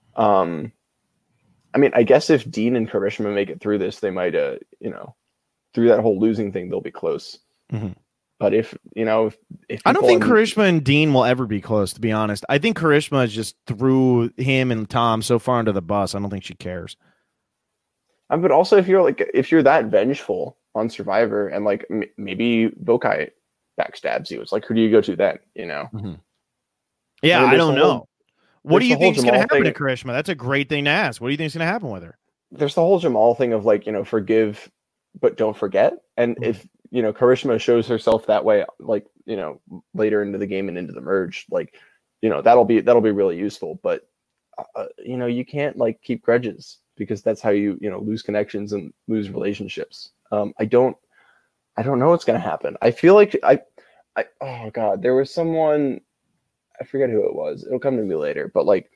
I mean, I guess if Dean and Karishma make it through this, they might, through that whole losing thing, they'll be close. Mm-hmm. But if I don't think Karishma and Dean will ever be close, to be honest. I think Karishma just threw him and Tom so far under the bus. I don't think she cares. But also, if you're that vengeful on Survivor, and like maybe Bokai backstabs you, it's like, who do you go to then? Mm-hmm. Yeah, I don't know. What do you think is going to happen to Karishma? That's a great thing to ask. What do you think is going to happen with her? There's the whole Jamal thing of like, forgive, but don't forget. And if, Karishma shows herself that way, like, later into the game and into the merge, like, that'll be really useful. But, you can't like keep grudges, because that's how you, lose connections and lose relationships. I don't know what's going to happen. I feel like oh God, there was someone, I forget who it was. It'll come to me later, but like,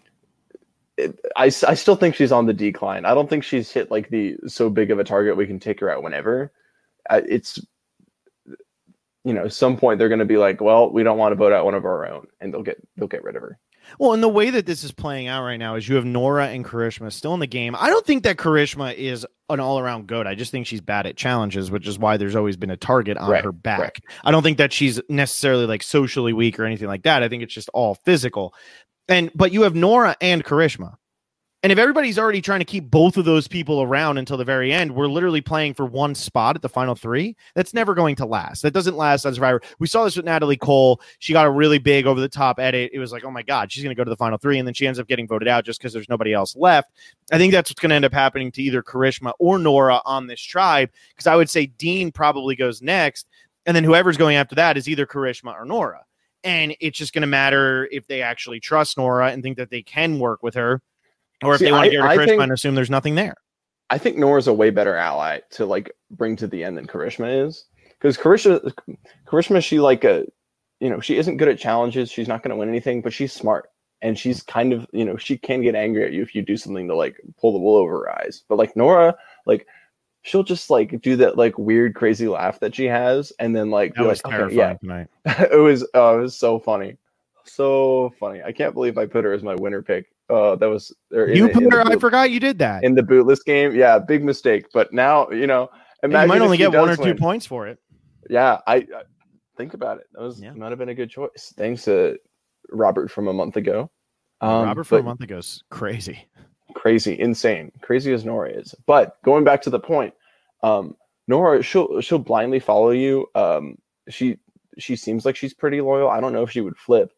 I still think she's on the decline. I don't think she's hit like the so big of a target we can take her out whenever. It's, some point they're going to be like, well, we don't want to vote out one of our own, and they'll get rid of her. Well, and the way that this is playing out right now is you have Nora and Karishma still in the game. I don't think that Karishma is an all-around goat. I just think she's bad at challenges, which is why there's always been a target on her back. Right. I don't think that she's necessarily like socially weak or anything like that. I think it's just all physical. But you have Nora and Karishma. And if everybody's already trying to keep both of those people around until the very end, we're literally playing for one spot at the final three. That's never going to last. That doesn't last on Survivor. We saw this with Natalie Cole. She got a really big over-the-top edit. It was like, oh, my God, she's going to go to the final three. And then she ends up getting voted out just because there's nobody else left. I think that's what's going to end up happening to either Karishma or Nora on this tribe, because I would say Dean probably goes next. And then whoever's going after that is either Karishma or Nora. And it's just going to matter if they actually trust Nora and think that they can work with her. Or if they want to get rid of Karishma and assume there's nothing there. I think Nora's a way better ally to like bring to the end than Karishma is. Because Karishma, she like she isn't good at challenges. She's not going to win anything, but she's smart. And she's kind of, she can get angry at you if you do something to like pull the wool over her eyes. But like Nora, like she'll just like do that like weird, crazy laugh that she has. And then like, that was terrifying tonight. It was so funny. So funny. I can't believe I put her as my winner pick. That was I forgot you did that in the bootless game. Yeah, big mistake. But now, imagine you might only get 1 or 2 points for it. Yeah, I think about it. Might have been a good choice. Thanks to Robert from a month ago. Robert from a month ago is crazy, insane, crazy as Nora is. But going back to the point, Nora, she'll blindly follow you. She seems like she's pretty loyal. I don't know if she would flip.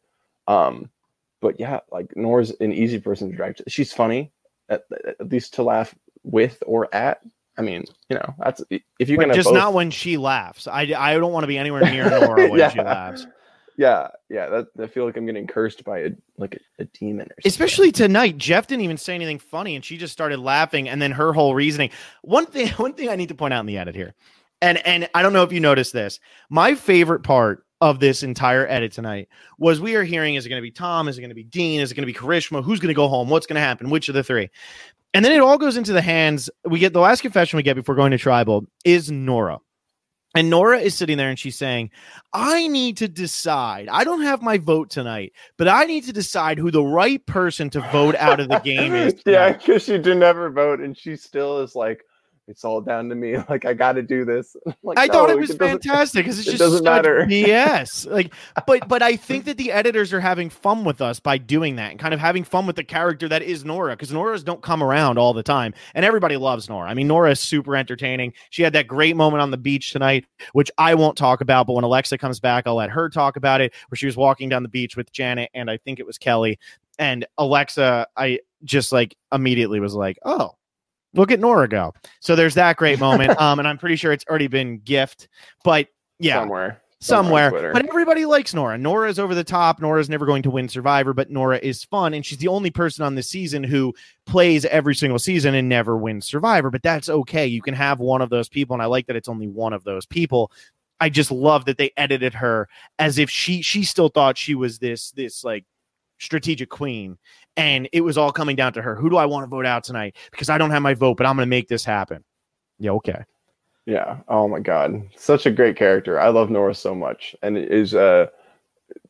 But yeah, like Nora's an easy person to drag to. She's funny, at least to laugh with or at. I mean, that's if you're gonna just both... not when she laughs. I don't want to be anywhere near Nora when she laughs. Yeah. I feel like I'm getting cursed by a demon or something. Especially tonight, Jeff didn't even say anything funny, and she just started laughing. And then her whole reasoning. One thing I need to point out in the edit here, and I don't know if you noticed this. My favorite part of this entire edit tonight was we are hearing, is it going to be Tom? Is it going to be Dean? Is it going to be Karishma? Who's going to go home? What's going to happen? Which of the three? And then it all goes into the hands. We get the last confession we get before going to Tribal is Nora. And Nora is sitting there and she's saying, I need to decide. I don't have my vote tonight, but I need to decide who the right person to vote out of the game is tonight. Yeah, because she didn't ever vote and she still is like, it's all down to me. Like, I got to do this. Like, I thought it was fantastic because it's just doesn't matter. BS. Like, but I think that the editors are having fun with us by doing that and kind of having fun with the character that is Nora, because Noras don't come around all the time, and everybody loves Nora. I mean, Nora is super entertaining. She had that great moment on the beach tonight, which I won't talk about, but when Alexa comes back, I'll let her talk about it, where she was walking down the beach with Janet, and I think it was Kelly, and Alexa, I just like immediately was like, oh, look at Nora go. So there's that great moment. And I'm pretty sure it's already been gift, but yeah, somewhere. But everybody likes Nora. Nora is over the top. Nora's never going to win Survivor, but Nora is fun. And she's the only person on this season who plays every single season and never wins Survivor, but that's okay. You can have one of those people. And I like that it's only one of those people. I just love that they edited her as if she still thought she was this like strategic queen, and it was all coming down to her. Who do I want to vote out tonight? Because I don't have my vote, but I'm going to make this happen. Yeah, okay. Yeah. Oh my God, such a great character. I love Nora so much, and it is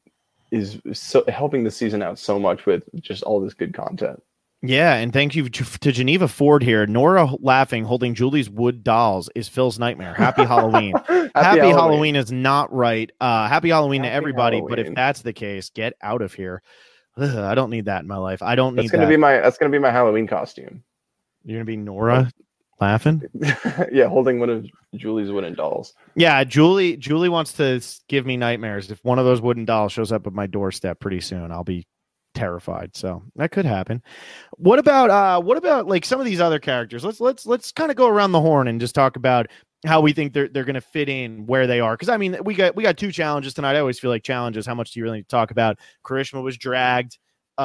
so helping the season out so much with just all this good content. Yeah, and thank you to Geneva Ford here. Nora laughing, holding Julie's wood dolls is Phil's nightmare. Happy Halloween. Happy Halloween is not right. Happy Halloween to everybody, Halloween. But if that's the case, get out of here. Ugh, I don't need that in my life. I don't need that. That's gonna be my Halloween costume. You're gonna be Nora laughing? Yeah, holding one of Julie's wooden dolls. Yeah, Julie wants to give me nightmares. If one of those wooden dolls shows up at my doorstep pretty soon, I'll be terrified. So that could happen. What about like some of these other characters? Let's kind of go around the horn and just talk about how we think they're going to fit in where they are. Because I mean, we got two challenges tonight. I always feel like challenges. How much do you really need to talk about? Karishma was dragged.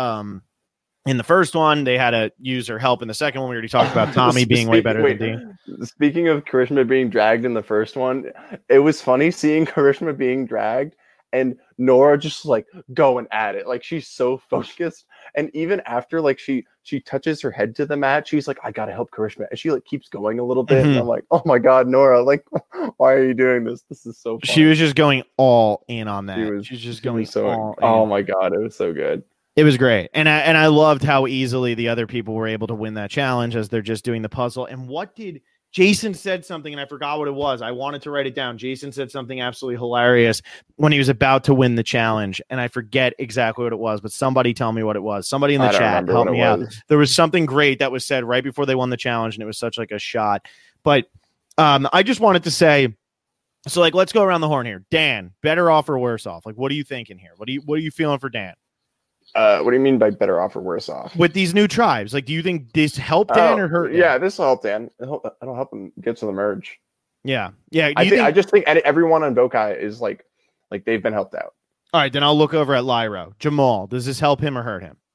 In the first one, they had to use her help. In the second one, we already talked about Tommy being way better than Dean. Speaking of Karishma being dragged in the first one, it was funny seeing Karishma being dragged and Nora just like going at it. Like she's so focused. And even after like she touches her head to the mat, she's like, I gotta help Karishma. And she like keeps going a little bit. And I'm like, oh my God, Nora, like, why are you doing this? This is so fun. She was just going all in on that. She's just going all in. Oh my God, it was so good. It was great. And I loved how easily the other people were able to win that challenge as they're just doing the puzzle. And what did Jason said something, and I forgot what it was. I wanted to write it down. Jason said something absolutely hilarious when he was about to win the challenge, and I forget exactly what it was, but somebody tell me what it was. Somebody in the chat help me out. There was something great that was said right before they won the challenge, and it was such like a shot. But I just wanted to say, so like, let's go around the horn here. Dan, better off or worse off? Like, what are you thinking here? What are you feeling for Dan? What do you mean by better off or worse off? With these new tribes, like, do you think this helped Dan or hurt Dan? Yeah, this will help Dan. It'll help him get to the merge. Yeah. I just think everyone on Bokai is like they've been helped out. All right, then I'll look over at Lyro. Jamal, does this help him or hurt him?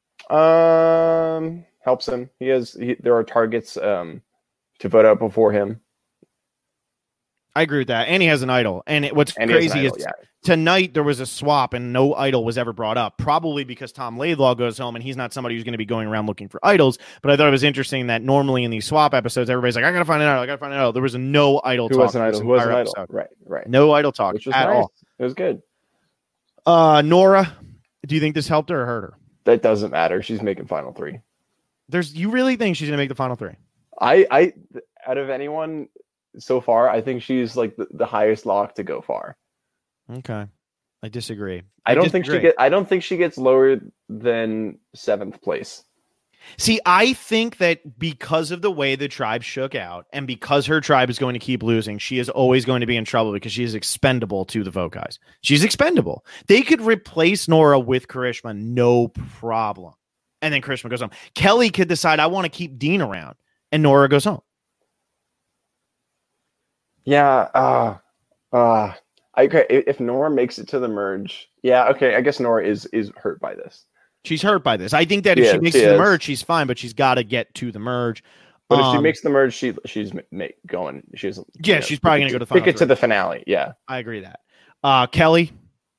Helps him. There are targets to vote out before him. I agree with that. And he has an idol. And what's crazy is tonight there was a swap and no idol was ever brought up, probably because Tom Laidlaw goes home and he's not somebody who's going to be going around looking for idols. But I thought it was interesting that normally in these swap episodes, everybody's like, I got to find an idol. There was no idol talk. Who was an idol? Right. No idol talk at all. It was good. Nora, do you think this helped her or hurt her? That doesn't matter. She's making final three. You really think she's going to make the final three? I out of anyone so far, I think she's like the highest lock to go far. Okay, I disagree. I don't think she gets lower than 7th place. See, I think that because of the way the tribe shook out, and because her tribe is going to keep losing, she is always going to be in trouble because she is expendable to the Vokais. She's expendable. They could replace Nora with Karishma, no problem. And then Karishma goes home. Kelly could decide, I want to keep Dean around, and Nora goes home. Yeah. Okay. If Nora makes it to the merge, yeah. Okay. I guess Nora is hurt by this. She's hurt by this. I think that if she makes it to the merge, she's fine, but she's got to get to the merge. But if she makes the merge, she's going. She's probably going to go to the final. Pick it to the finale. Yeah, I agree that. Kelly.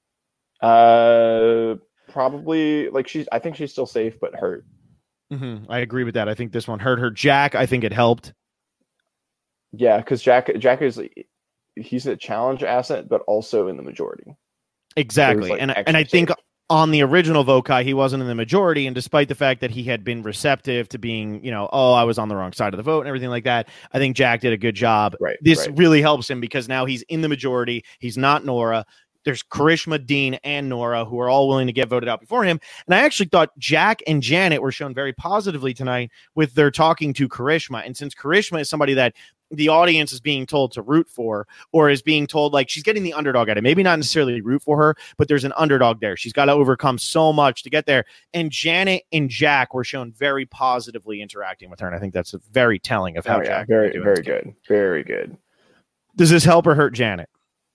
Probably I think she's still safe, but hurt. Mm-hmm. I agree with that. I think this one hurt her. Jack, I think it helped. Yeah, because Jack he's a challenge asset, but also in the majority. Exactly, and I think on the original Vokai, he wasn't in the majority, and despite the fact that he had been receptive to being, I was on the wrong side of the vote and everything like that, I think Jack did a good job. Right. This really helps him because now he's in the majority. He's not Nora. There's Karishma, Dean, and Nora who are all willing to get voted out before him. And I actually thought Jack and Janet were shown very positively tonight with their talking to Karishma. And since Karishma is somebody that the audience is being told to root for, or is being told like she's getting the underdog at it, maybe not necessarily root for her, but there's an underdog there. She's got to overcome so much to get there. And Janet and Jack were shown very positively interacting with her. And I think that's very telling of how Jack. Very good. Very good. Does this help or hurt Janet?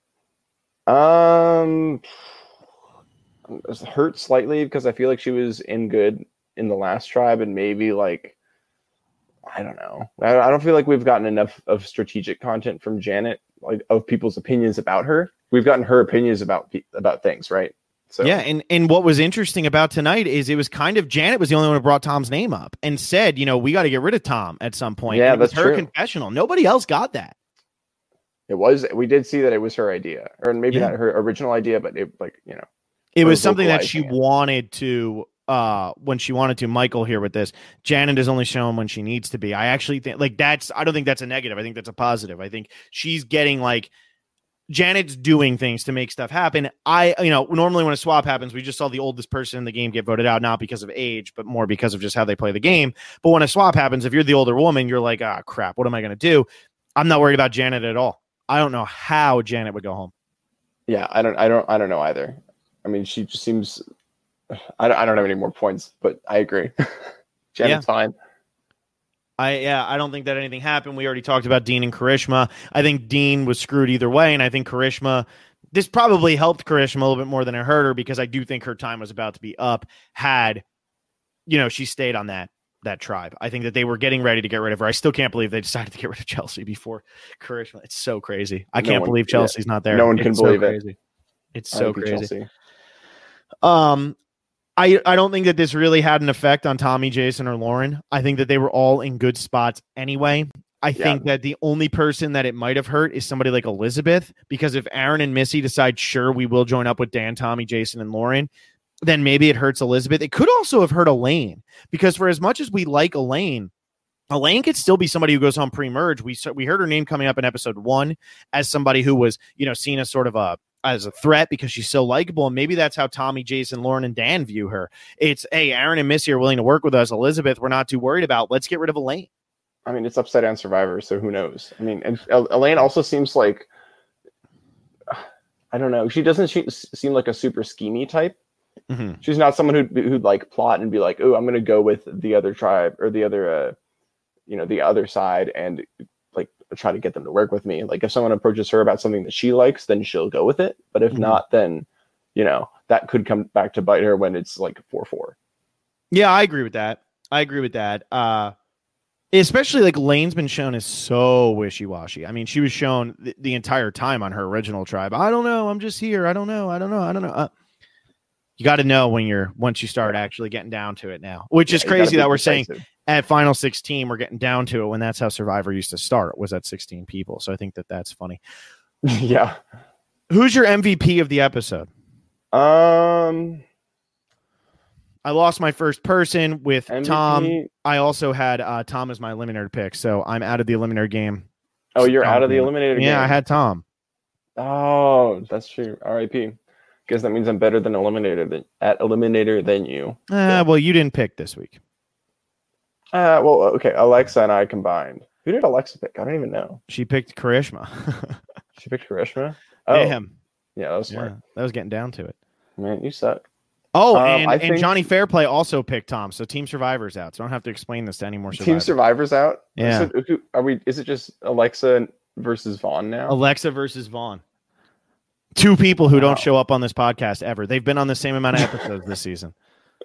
Hurt slightly because I feel like she was in good in the last tribe, and maybe I don't know. I don't feel like we've gotten enough of strategic content from Janet, like of people's opinions about her. We've gotten her opinions about things, right? So yeah, and what was interesting about tonight is it was kind of Janet was the only one who brought Tom's name up and said, we got to get rid of Tom at some point. Yeah, that's her true. Confessional. Nobody else got that. It was. We did see that it was her idea, or maybe not her original idea, but It was something that she wanted to when she wanted to. Michael here with this. Janet is only shown when she needs to be. I actually think I don't think that's a negative. I think that's a positive. I think she's getting Janet's doing things to make stuff happen. Normally when a swap happens, we just saw the oldest person in the game get voted out, not because of age, but more because of just how they play the game. But when a swap happens, if you're the older woman, you're like, crap, what am I going to do? I'm not worried about Janet at all. I don't know how Janet would go home. Yeah, I don't know either. I mean, she just seems, I don't have any more points, but I agree. Janet's fine. I don't think that anything happened. We already talked about Dean and Karishma. I think Dean was screwed either way, and I think Karishma, this probably helped Karishma a little bit more than it hurt her, because I do think her time was about to be up had, she stayed on that tribe. I think that they were getting ready to get rid of her. I still can't believe they decided to get rid of Chelsea before Karishma. It's so crazy. I can't believe Chelsea's not there. No one can believe it. It's so crazy. I don't think that this really had an effect on Tommy, Jason, or Lauren. I think that they were all in good spots anyway. I think that the only person that it might have hurt is somebody like Elizabeth, because if Aaron and Missy decide, sure, we will join up with Dan, Tommy, Jason, and Lauren, then maybe it hurts Elizabeth. It could also have hurt Elaine, because for as much as we like Elaine could still be somebody who goes on pre-merge. We heard her name coming up in episode 1 as somebody who was, seen as sort of as a threat because she's so likable. And maybe that's how Tommy, Jason, Lauren, and Dan view her. It's, hey, Aaron and Missy are willing to work with us. Elizabeth, we're not too worried about. Let's get rid of Elaine. I mean, it's Upside Down Survivor, so who knows? I mean, and Elaine also seems like, I don't know. She doesn't seem like a super schemy type. Mm-hmm. She's not someone who'd like plot and be like, oh, I'm going to go with the other tribe or the other, the other side and like try to get them to work with me. Like if someone approaches her about something that she likes, then she'll go with it. But if not, then, that could come back to bite her when it's like 4-4. Yeah, I agree with that. Especially like Lane's been shown as so wishy-washy. I mean, she was shown the entire time on her original tribe. I don't know. I'm just here. I don't know. You got to know once you start actually getting down to it now, which is crazy that we're saying at Final 16, we're getting down to it when that's how Survivor used to start, was at 16 people. So I think that that's funny. Yeah. Who's your MVP of the episode? I lost my first person with MVP. Tom. I also had Tom as my eliminator pick, so I'm out of the eliminator game. Oh, you're out of the eliminator game? Yeah, I had Tom. Oh, that's true. R.I.P. Guess that means I'm better than eliminator than you. Well, you didn't pick this week. Well, okay. Alexa and I combined. Who did Alexa pick? I don't even know. She picked Karishma. She picked Karishma? Oh. Damn. Yeah, that was smart. Yeah, that was getting down to it. Man, you suck. Oh, and Johnny Fairplay also picked Tom. So Team Survivor's out. So I don't have to explain this to any more Survivors. Team Survivor's out? Yeah. Is it just Alexa versus Vaughn now? Alexa versus Vaughn. Two people who don't show up on this podcast ever. They've been on the same amount of episodes this season.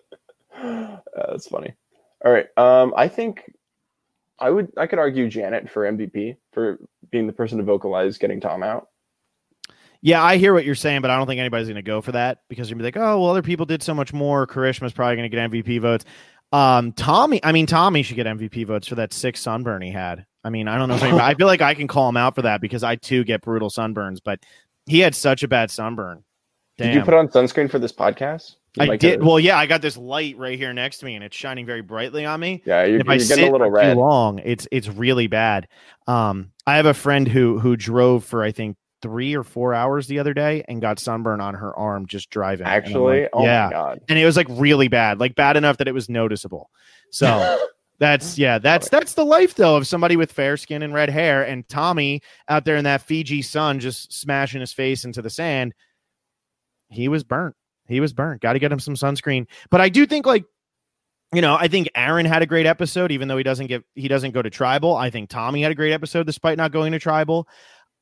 That's funny. All right. I think I could argue Janet for MVP for being the person to vocalize getting Tom out. Yeah, I hear what you're saying, but I don't think anybody's going to go for that because you're going to be like, oh, well, other people did so much more. Karishma's probably going to get MVP votes. Tommy should get MVP votes for that 6 sunburn he had. I mean, I don't know if anybody, I feel like I can call him out for that because I too get brutal sunburns, but he had such a bad sunburn. Damn. Did you put on sunscreen for this podcast? I did. Well, yeah, I got this light right here next to me, and it's shining very brightly on me. Yeah, you're getting a little red. Too long, it's really bad. I have a friend who drove for I think 3 or 4 hours the other day and got sunburn on her arm just driving. Actually, like, my God, and it was like really bad, like bad enough that it was noticeable. So. That's the life though of somebody with fair skin and red hair, and Tommy out there in that Fiji sun just smashing his face into the sand. He was burnt. Got to get him some sunscreen. But I do think I think Aaron had a great episode, even though he doesn't go to tribal. I think Tommy had a great episode despite not going to tribal.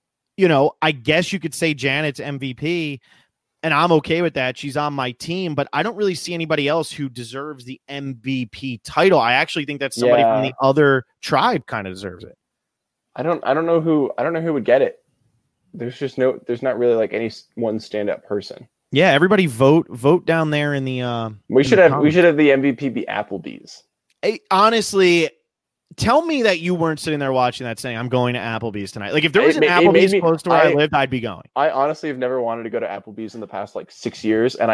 I guess you could say Janet's MVP. And I'm okay with that. She's on my team, but I don't really see anybody else who deserves the MVP title. I actually think that somebody from the other tribe kind of deserves it. I don't know who would get it. There's not really like any one stand-up person. Yeah, everybody vote down there in the we should have the MVP be Applebee's. Honestly, tell me that you weren't sitting there watching that saying, I'm going to Applebee's tonight. Like if there was an Applebee's close to where I lived, I'd be going. I honestly have never wanted to go to Applebee's in the past like 6 years. And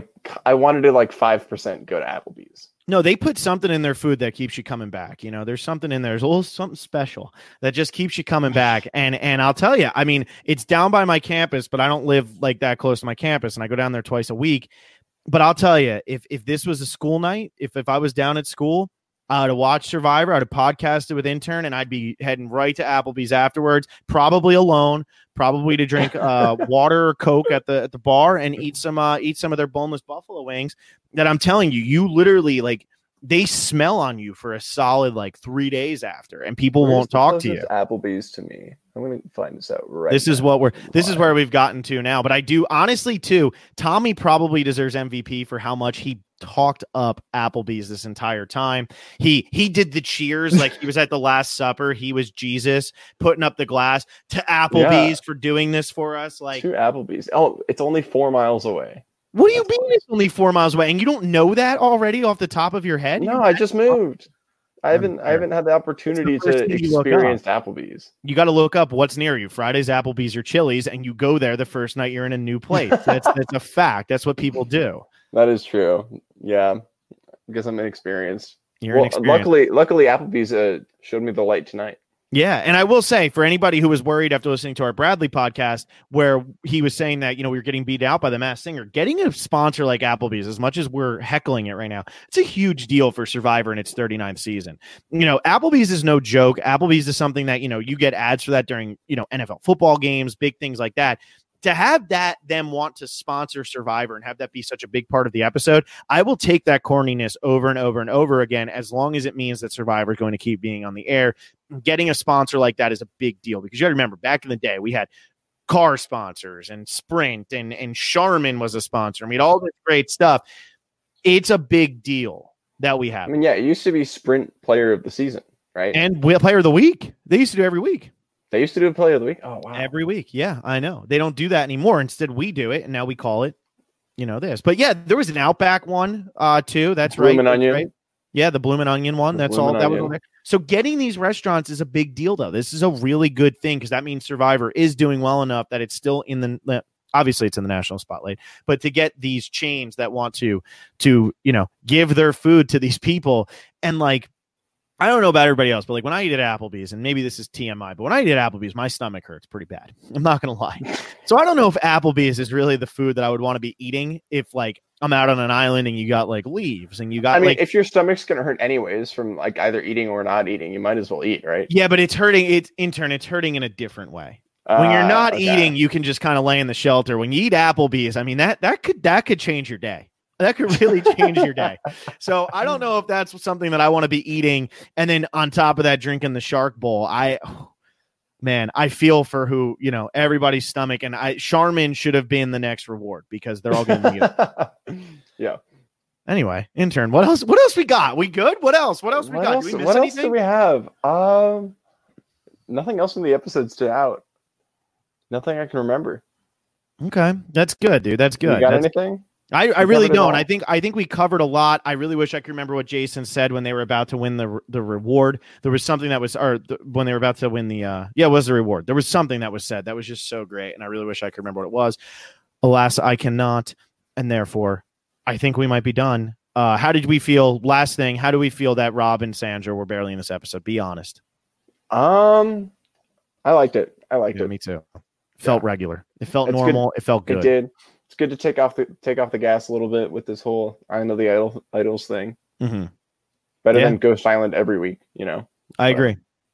I wanted to like 5% go to Applebee's. No, they put something in their food that keeps you coming back. You know, there's something in there. There's a little something special that just keeps you coming back. And I'll tell you, I mean, it's down by my campus, but I don't live like that close to my campus. And I go down there twice a week. But I'll tell you, if this was a school night, if I was down at school, I would have watched Survivor, I'd have podcasted with Intern, and I'd be heading right to Applebee's afterwards, probably alone, probably to drink water or Coke at the bar and eat some of their boneless buffalo wings. That I'm telling you, you literally like they smell on you for a solid like 3 days after, and people won't talk to you. Applebee's to me. I'm going to find this out right. This is where we've gotten to now. But I do honestly too. Tommy probably deserves MVP for how much he talked up Applebee's this entire time. He did the cheers like he was at the Last Supper. He was Jesus putting up the glass to Applebee's for doing this for us. Like to Applebee's. Oh, it's only 4 miles away. What do you mean it's only 4 miles away? And you don't know that already off the top of your head? No, I just moved. I haven't had the opportunity to experience Applebee's. You got to look up what's near you. Fridays, Applebee's or Chili's, and you go there the first night you're in a new place. That's a fact. That's what people do. That is true. Yeah, because I'm inexperienced. You're inexperienced. Luckily, Applebee's showed me the light tonight. Yeah, and I will say, for anybody who was worried after listening to our Bradley podcast, where he was saying that, you know, we were getting beat out by the Masked Singer, getting a sponsor like Applebee's, as much as we're heckling it right now, it's a huge deal for Survivor in its 39th season. You know, Applebee's is no joke. Applebee's is something that, you know, you get ads for that during, you know, NFL football games, big things like that. To have them want to sponsor Survivor and have that be such a big part of the episode, I will take that corniness over and over and over again, as long as it means that Survivor is going to keep being on the air. Getting a sponsor like that is a big deal, because you got to remember, back in the day, we had car sponsors and Sprint and Charmin was a sponsor. I mean, all this great stuff. It's a big deal that we have. I mean, yeah, it used to be Sprint Player of the Season, right? And Player of the Week. They used to do every week. They used to do a Player of the Week? Oh, wow. Every week. Yeah, I know. They don't do that anymore. Instead, we do it, and now we call it, you know, this. But yeah, there was an Outback one, too. That's Bloomin' right. Onion. Right. Yeah, the Bloomin' Onion one. That's all. That was on there. So getting these restaurants is a big deal, though. This is a really good thing, because that means Survivor is doing well enough that it's still in the obviously it's in the national spotlight, but to get these chains that want to, you know, give their food to these people. And like, I don't know about everybody else, but like when I eat at Applebee's, and maybe this is TMI, but when I eat at Applebee's, my stomach hurts pretty bad. I'm not going to lie. So I don't know if Applebee's is really the food that I would want to be eating if like I'm out on an island and you got like leaves and you got, I mean, if your stomach's going to hurt anyways from like either eating or not eating, you might as well eat, right? Yeah, but it's hurting. It's hurting in a different way. When you're not eating, you can just kind of lay in the shelter. When you eat Applebee's, I mean, that could change your day. That could really change your day. So I don't know if that's something that I want to be eating. And then on top of that, drinking the Shark Bowl. I feel for who, you know, everybody's stomach. And Charmin should have been the next reward, because they're all going to be Yeah. Anyway, intern, what else we got? We good? What else we got? What else do we have? Nothing else from the episode stood out. Nothing I can remember. Okay. That's good, dude. That's good. You got anything? I really don't. I think we covered a lot. I really wish I could remember what Jason said when they were about to win the reward. There was something that was, when they were about to win the, it was the reward. There was something that was said that was just so great, and I really wish I could remember what it was. Alas, I cannot, and therefore, I think we might be done. How did we feel? Last thing, how do we feel that Rob and Sandra were barely in this episode? Be honest. I liked it. Me too. Felt regular. It felt normal. It felt good. It did. It's good to take off the gas a little bit with this whole I Know the Idols thing. Mm-hmm. Better than Ghost Island every week, you know. I agree.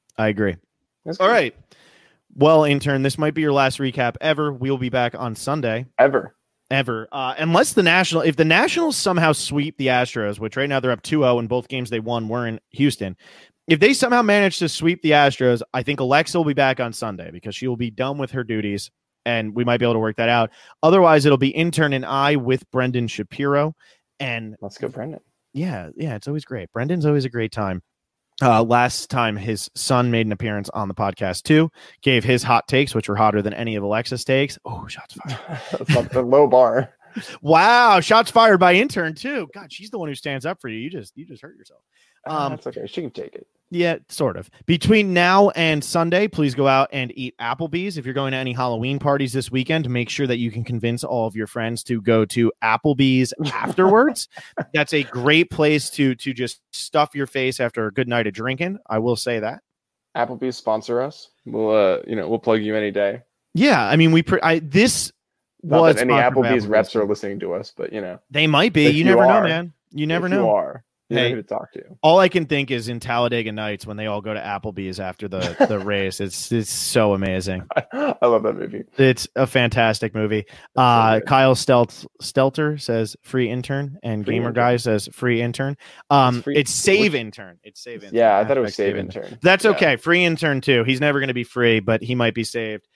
All right. Well, intern, this might be your last recap ever. We'll be back on Sunday. Ever. Unless if the Nationals somehow sweep the Astros, which right now they're up 2-0 and both games they won were in Houston. If they somehow manage to sweep the Astros, I think Alexa will be back on Sunday, because she will be done with her duties, and we might be able to work that out. Otherwise, it'll be intern and I with Brendan Shapiro. And let's go, Brendan. Yeah, it's always great. Brendan's always a great time. Last time his son made an appearance on the podcast too, gave his hot takes, which were hotter than any of Alexa's takes. Oh, shots fired. That's the low bar. Wow, shots fired by intern too. God, she's the one who stands up for you. You just hurt yourself. That's okay. She can take it. Yeah, sort of. Between now and Sunday, please go out and eat Applebee's. If you're going to any Halloween parties this weekend, make sure that you can convince all of your friends to go to Applebee's afterwards. That's a great place to just stuff your face after a good night of drinking. I will say that. Applebee's sponsor us. We'll plug you any day. Yeah, I mean, this Not was that any Applebee's reps are listening to us, but they might be. You never know, man. You never know. You are. Hey, who to talk to. All I can think is in Talladega Nights when they all go to Applebee's after the race. It's so amazing. I love that movie. It's a fantastic movie. Kyle Stelter says free intern, and Gamer Guy says free intern. It's save intern. It's save intern. Yeah, I thought it was save intern. That's okay. Free intern too. He's never going to be free, but he might be saved.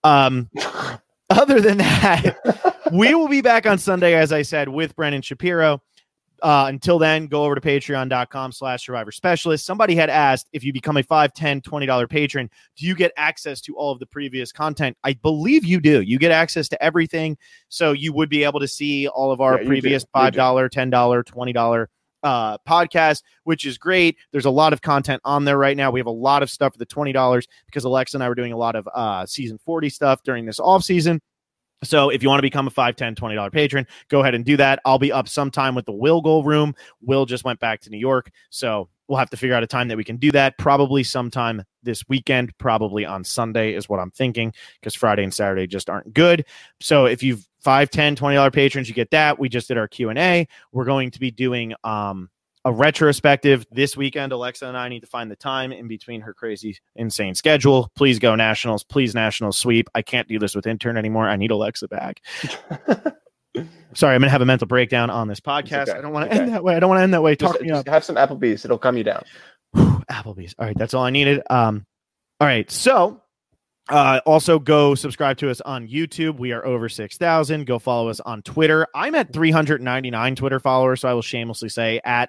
Other than that, we will be back on Sunday, as I said, with Brennan Shapiro. Until then, go over to patreon.com/survivor specialist. Somebody had asked, if you become a $5, $10, $20 patron, do you get access to all of the previous content? I believe you do. You get access to everything. So you would be able to see all of our previous $5, $10, $20 podcast, which is great. There's a lot of content on there right now. We have a lot of stuff for the $20 because Alexa and I were doing a lot of season 40 stuff during this off season. So if you want to become a $5, $10, $20 patron, go ahead and do that. I'll be up sometime with the Will Goal Room. Will just went back to New York, so we'll have to figure out a time that we can do that. Probably sometime this weekend, probably on Sunday is what I'm thinking, because Friday and Saturday just aren't good. So if you've $5, $10, $20 patrons, you get that. We just did our Q&A. We're going to be doing a retrospective this weekend. Alexa and I need to find the time in between her crazy, insane schedule. Please go Nationals. Please Nationals sweep. I can't do this with intern anymore. I need Alexa back. Sorry, I'm going to have a mental breakdown on this podcast. Okay. I don't want to end that way. I don't want to end that way. Talk me up. Have some Applebee's. It'll calm you down. Applebee's. All right. That's all I needed. All right. So also go subscribe to us on YouTube. We are over 6,000. Go follow us on Twitter. I'm at 399 Twitter followers, so I will shamelessly say at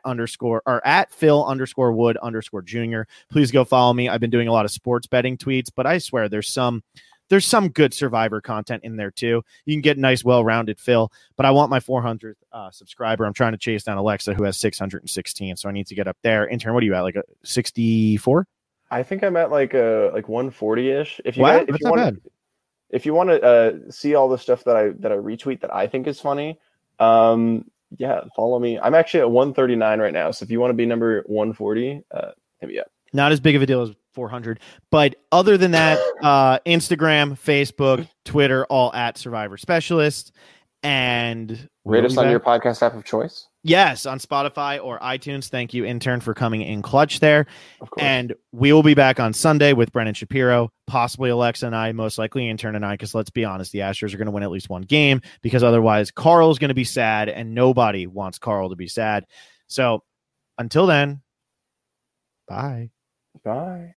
Phil_Wood_Jr. Please go follow me. I've been doing a lot of sports betting tweets, but I swear there's some good Survivor content in there too. You can get nice, well-rounded Phil, but I want my 400th subscriber. I'm trying to chase down Alexa, who has 616, so I need to get up there. Intern, what are you at? Like a 64? I think I'm at like 140-ish. If you want to see all the stuff that I retweet that I think is funny, follow me. I'm actually at 139 right now. So if you want to be number 140, hit me up. Not as big of a deal as 400, but other than that, Instagram, Facebook, Twitter, all at Survivor Specialist. And rate us on your podcast app of choice. Yes, on Spotify or iTunes. Thank you, intern, for coming in clutch there. Of course. And we will be back on Sunday with Brennan Shapiro, possibly Alexa and I, most likely intern and I, because let's be honest, the Astros are going to win at least one game, because otherwise Carl's going to be sad, and nobody wants Carl to be sad. So until then, bye. Bye.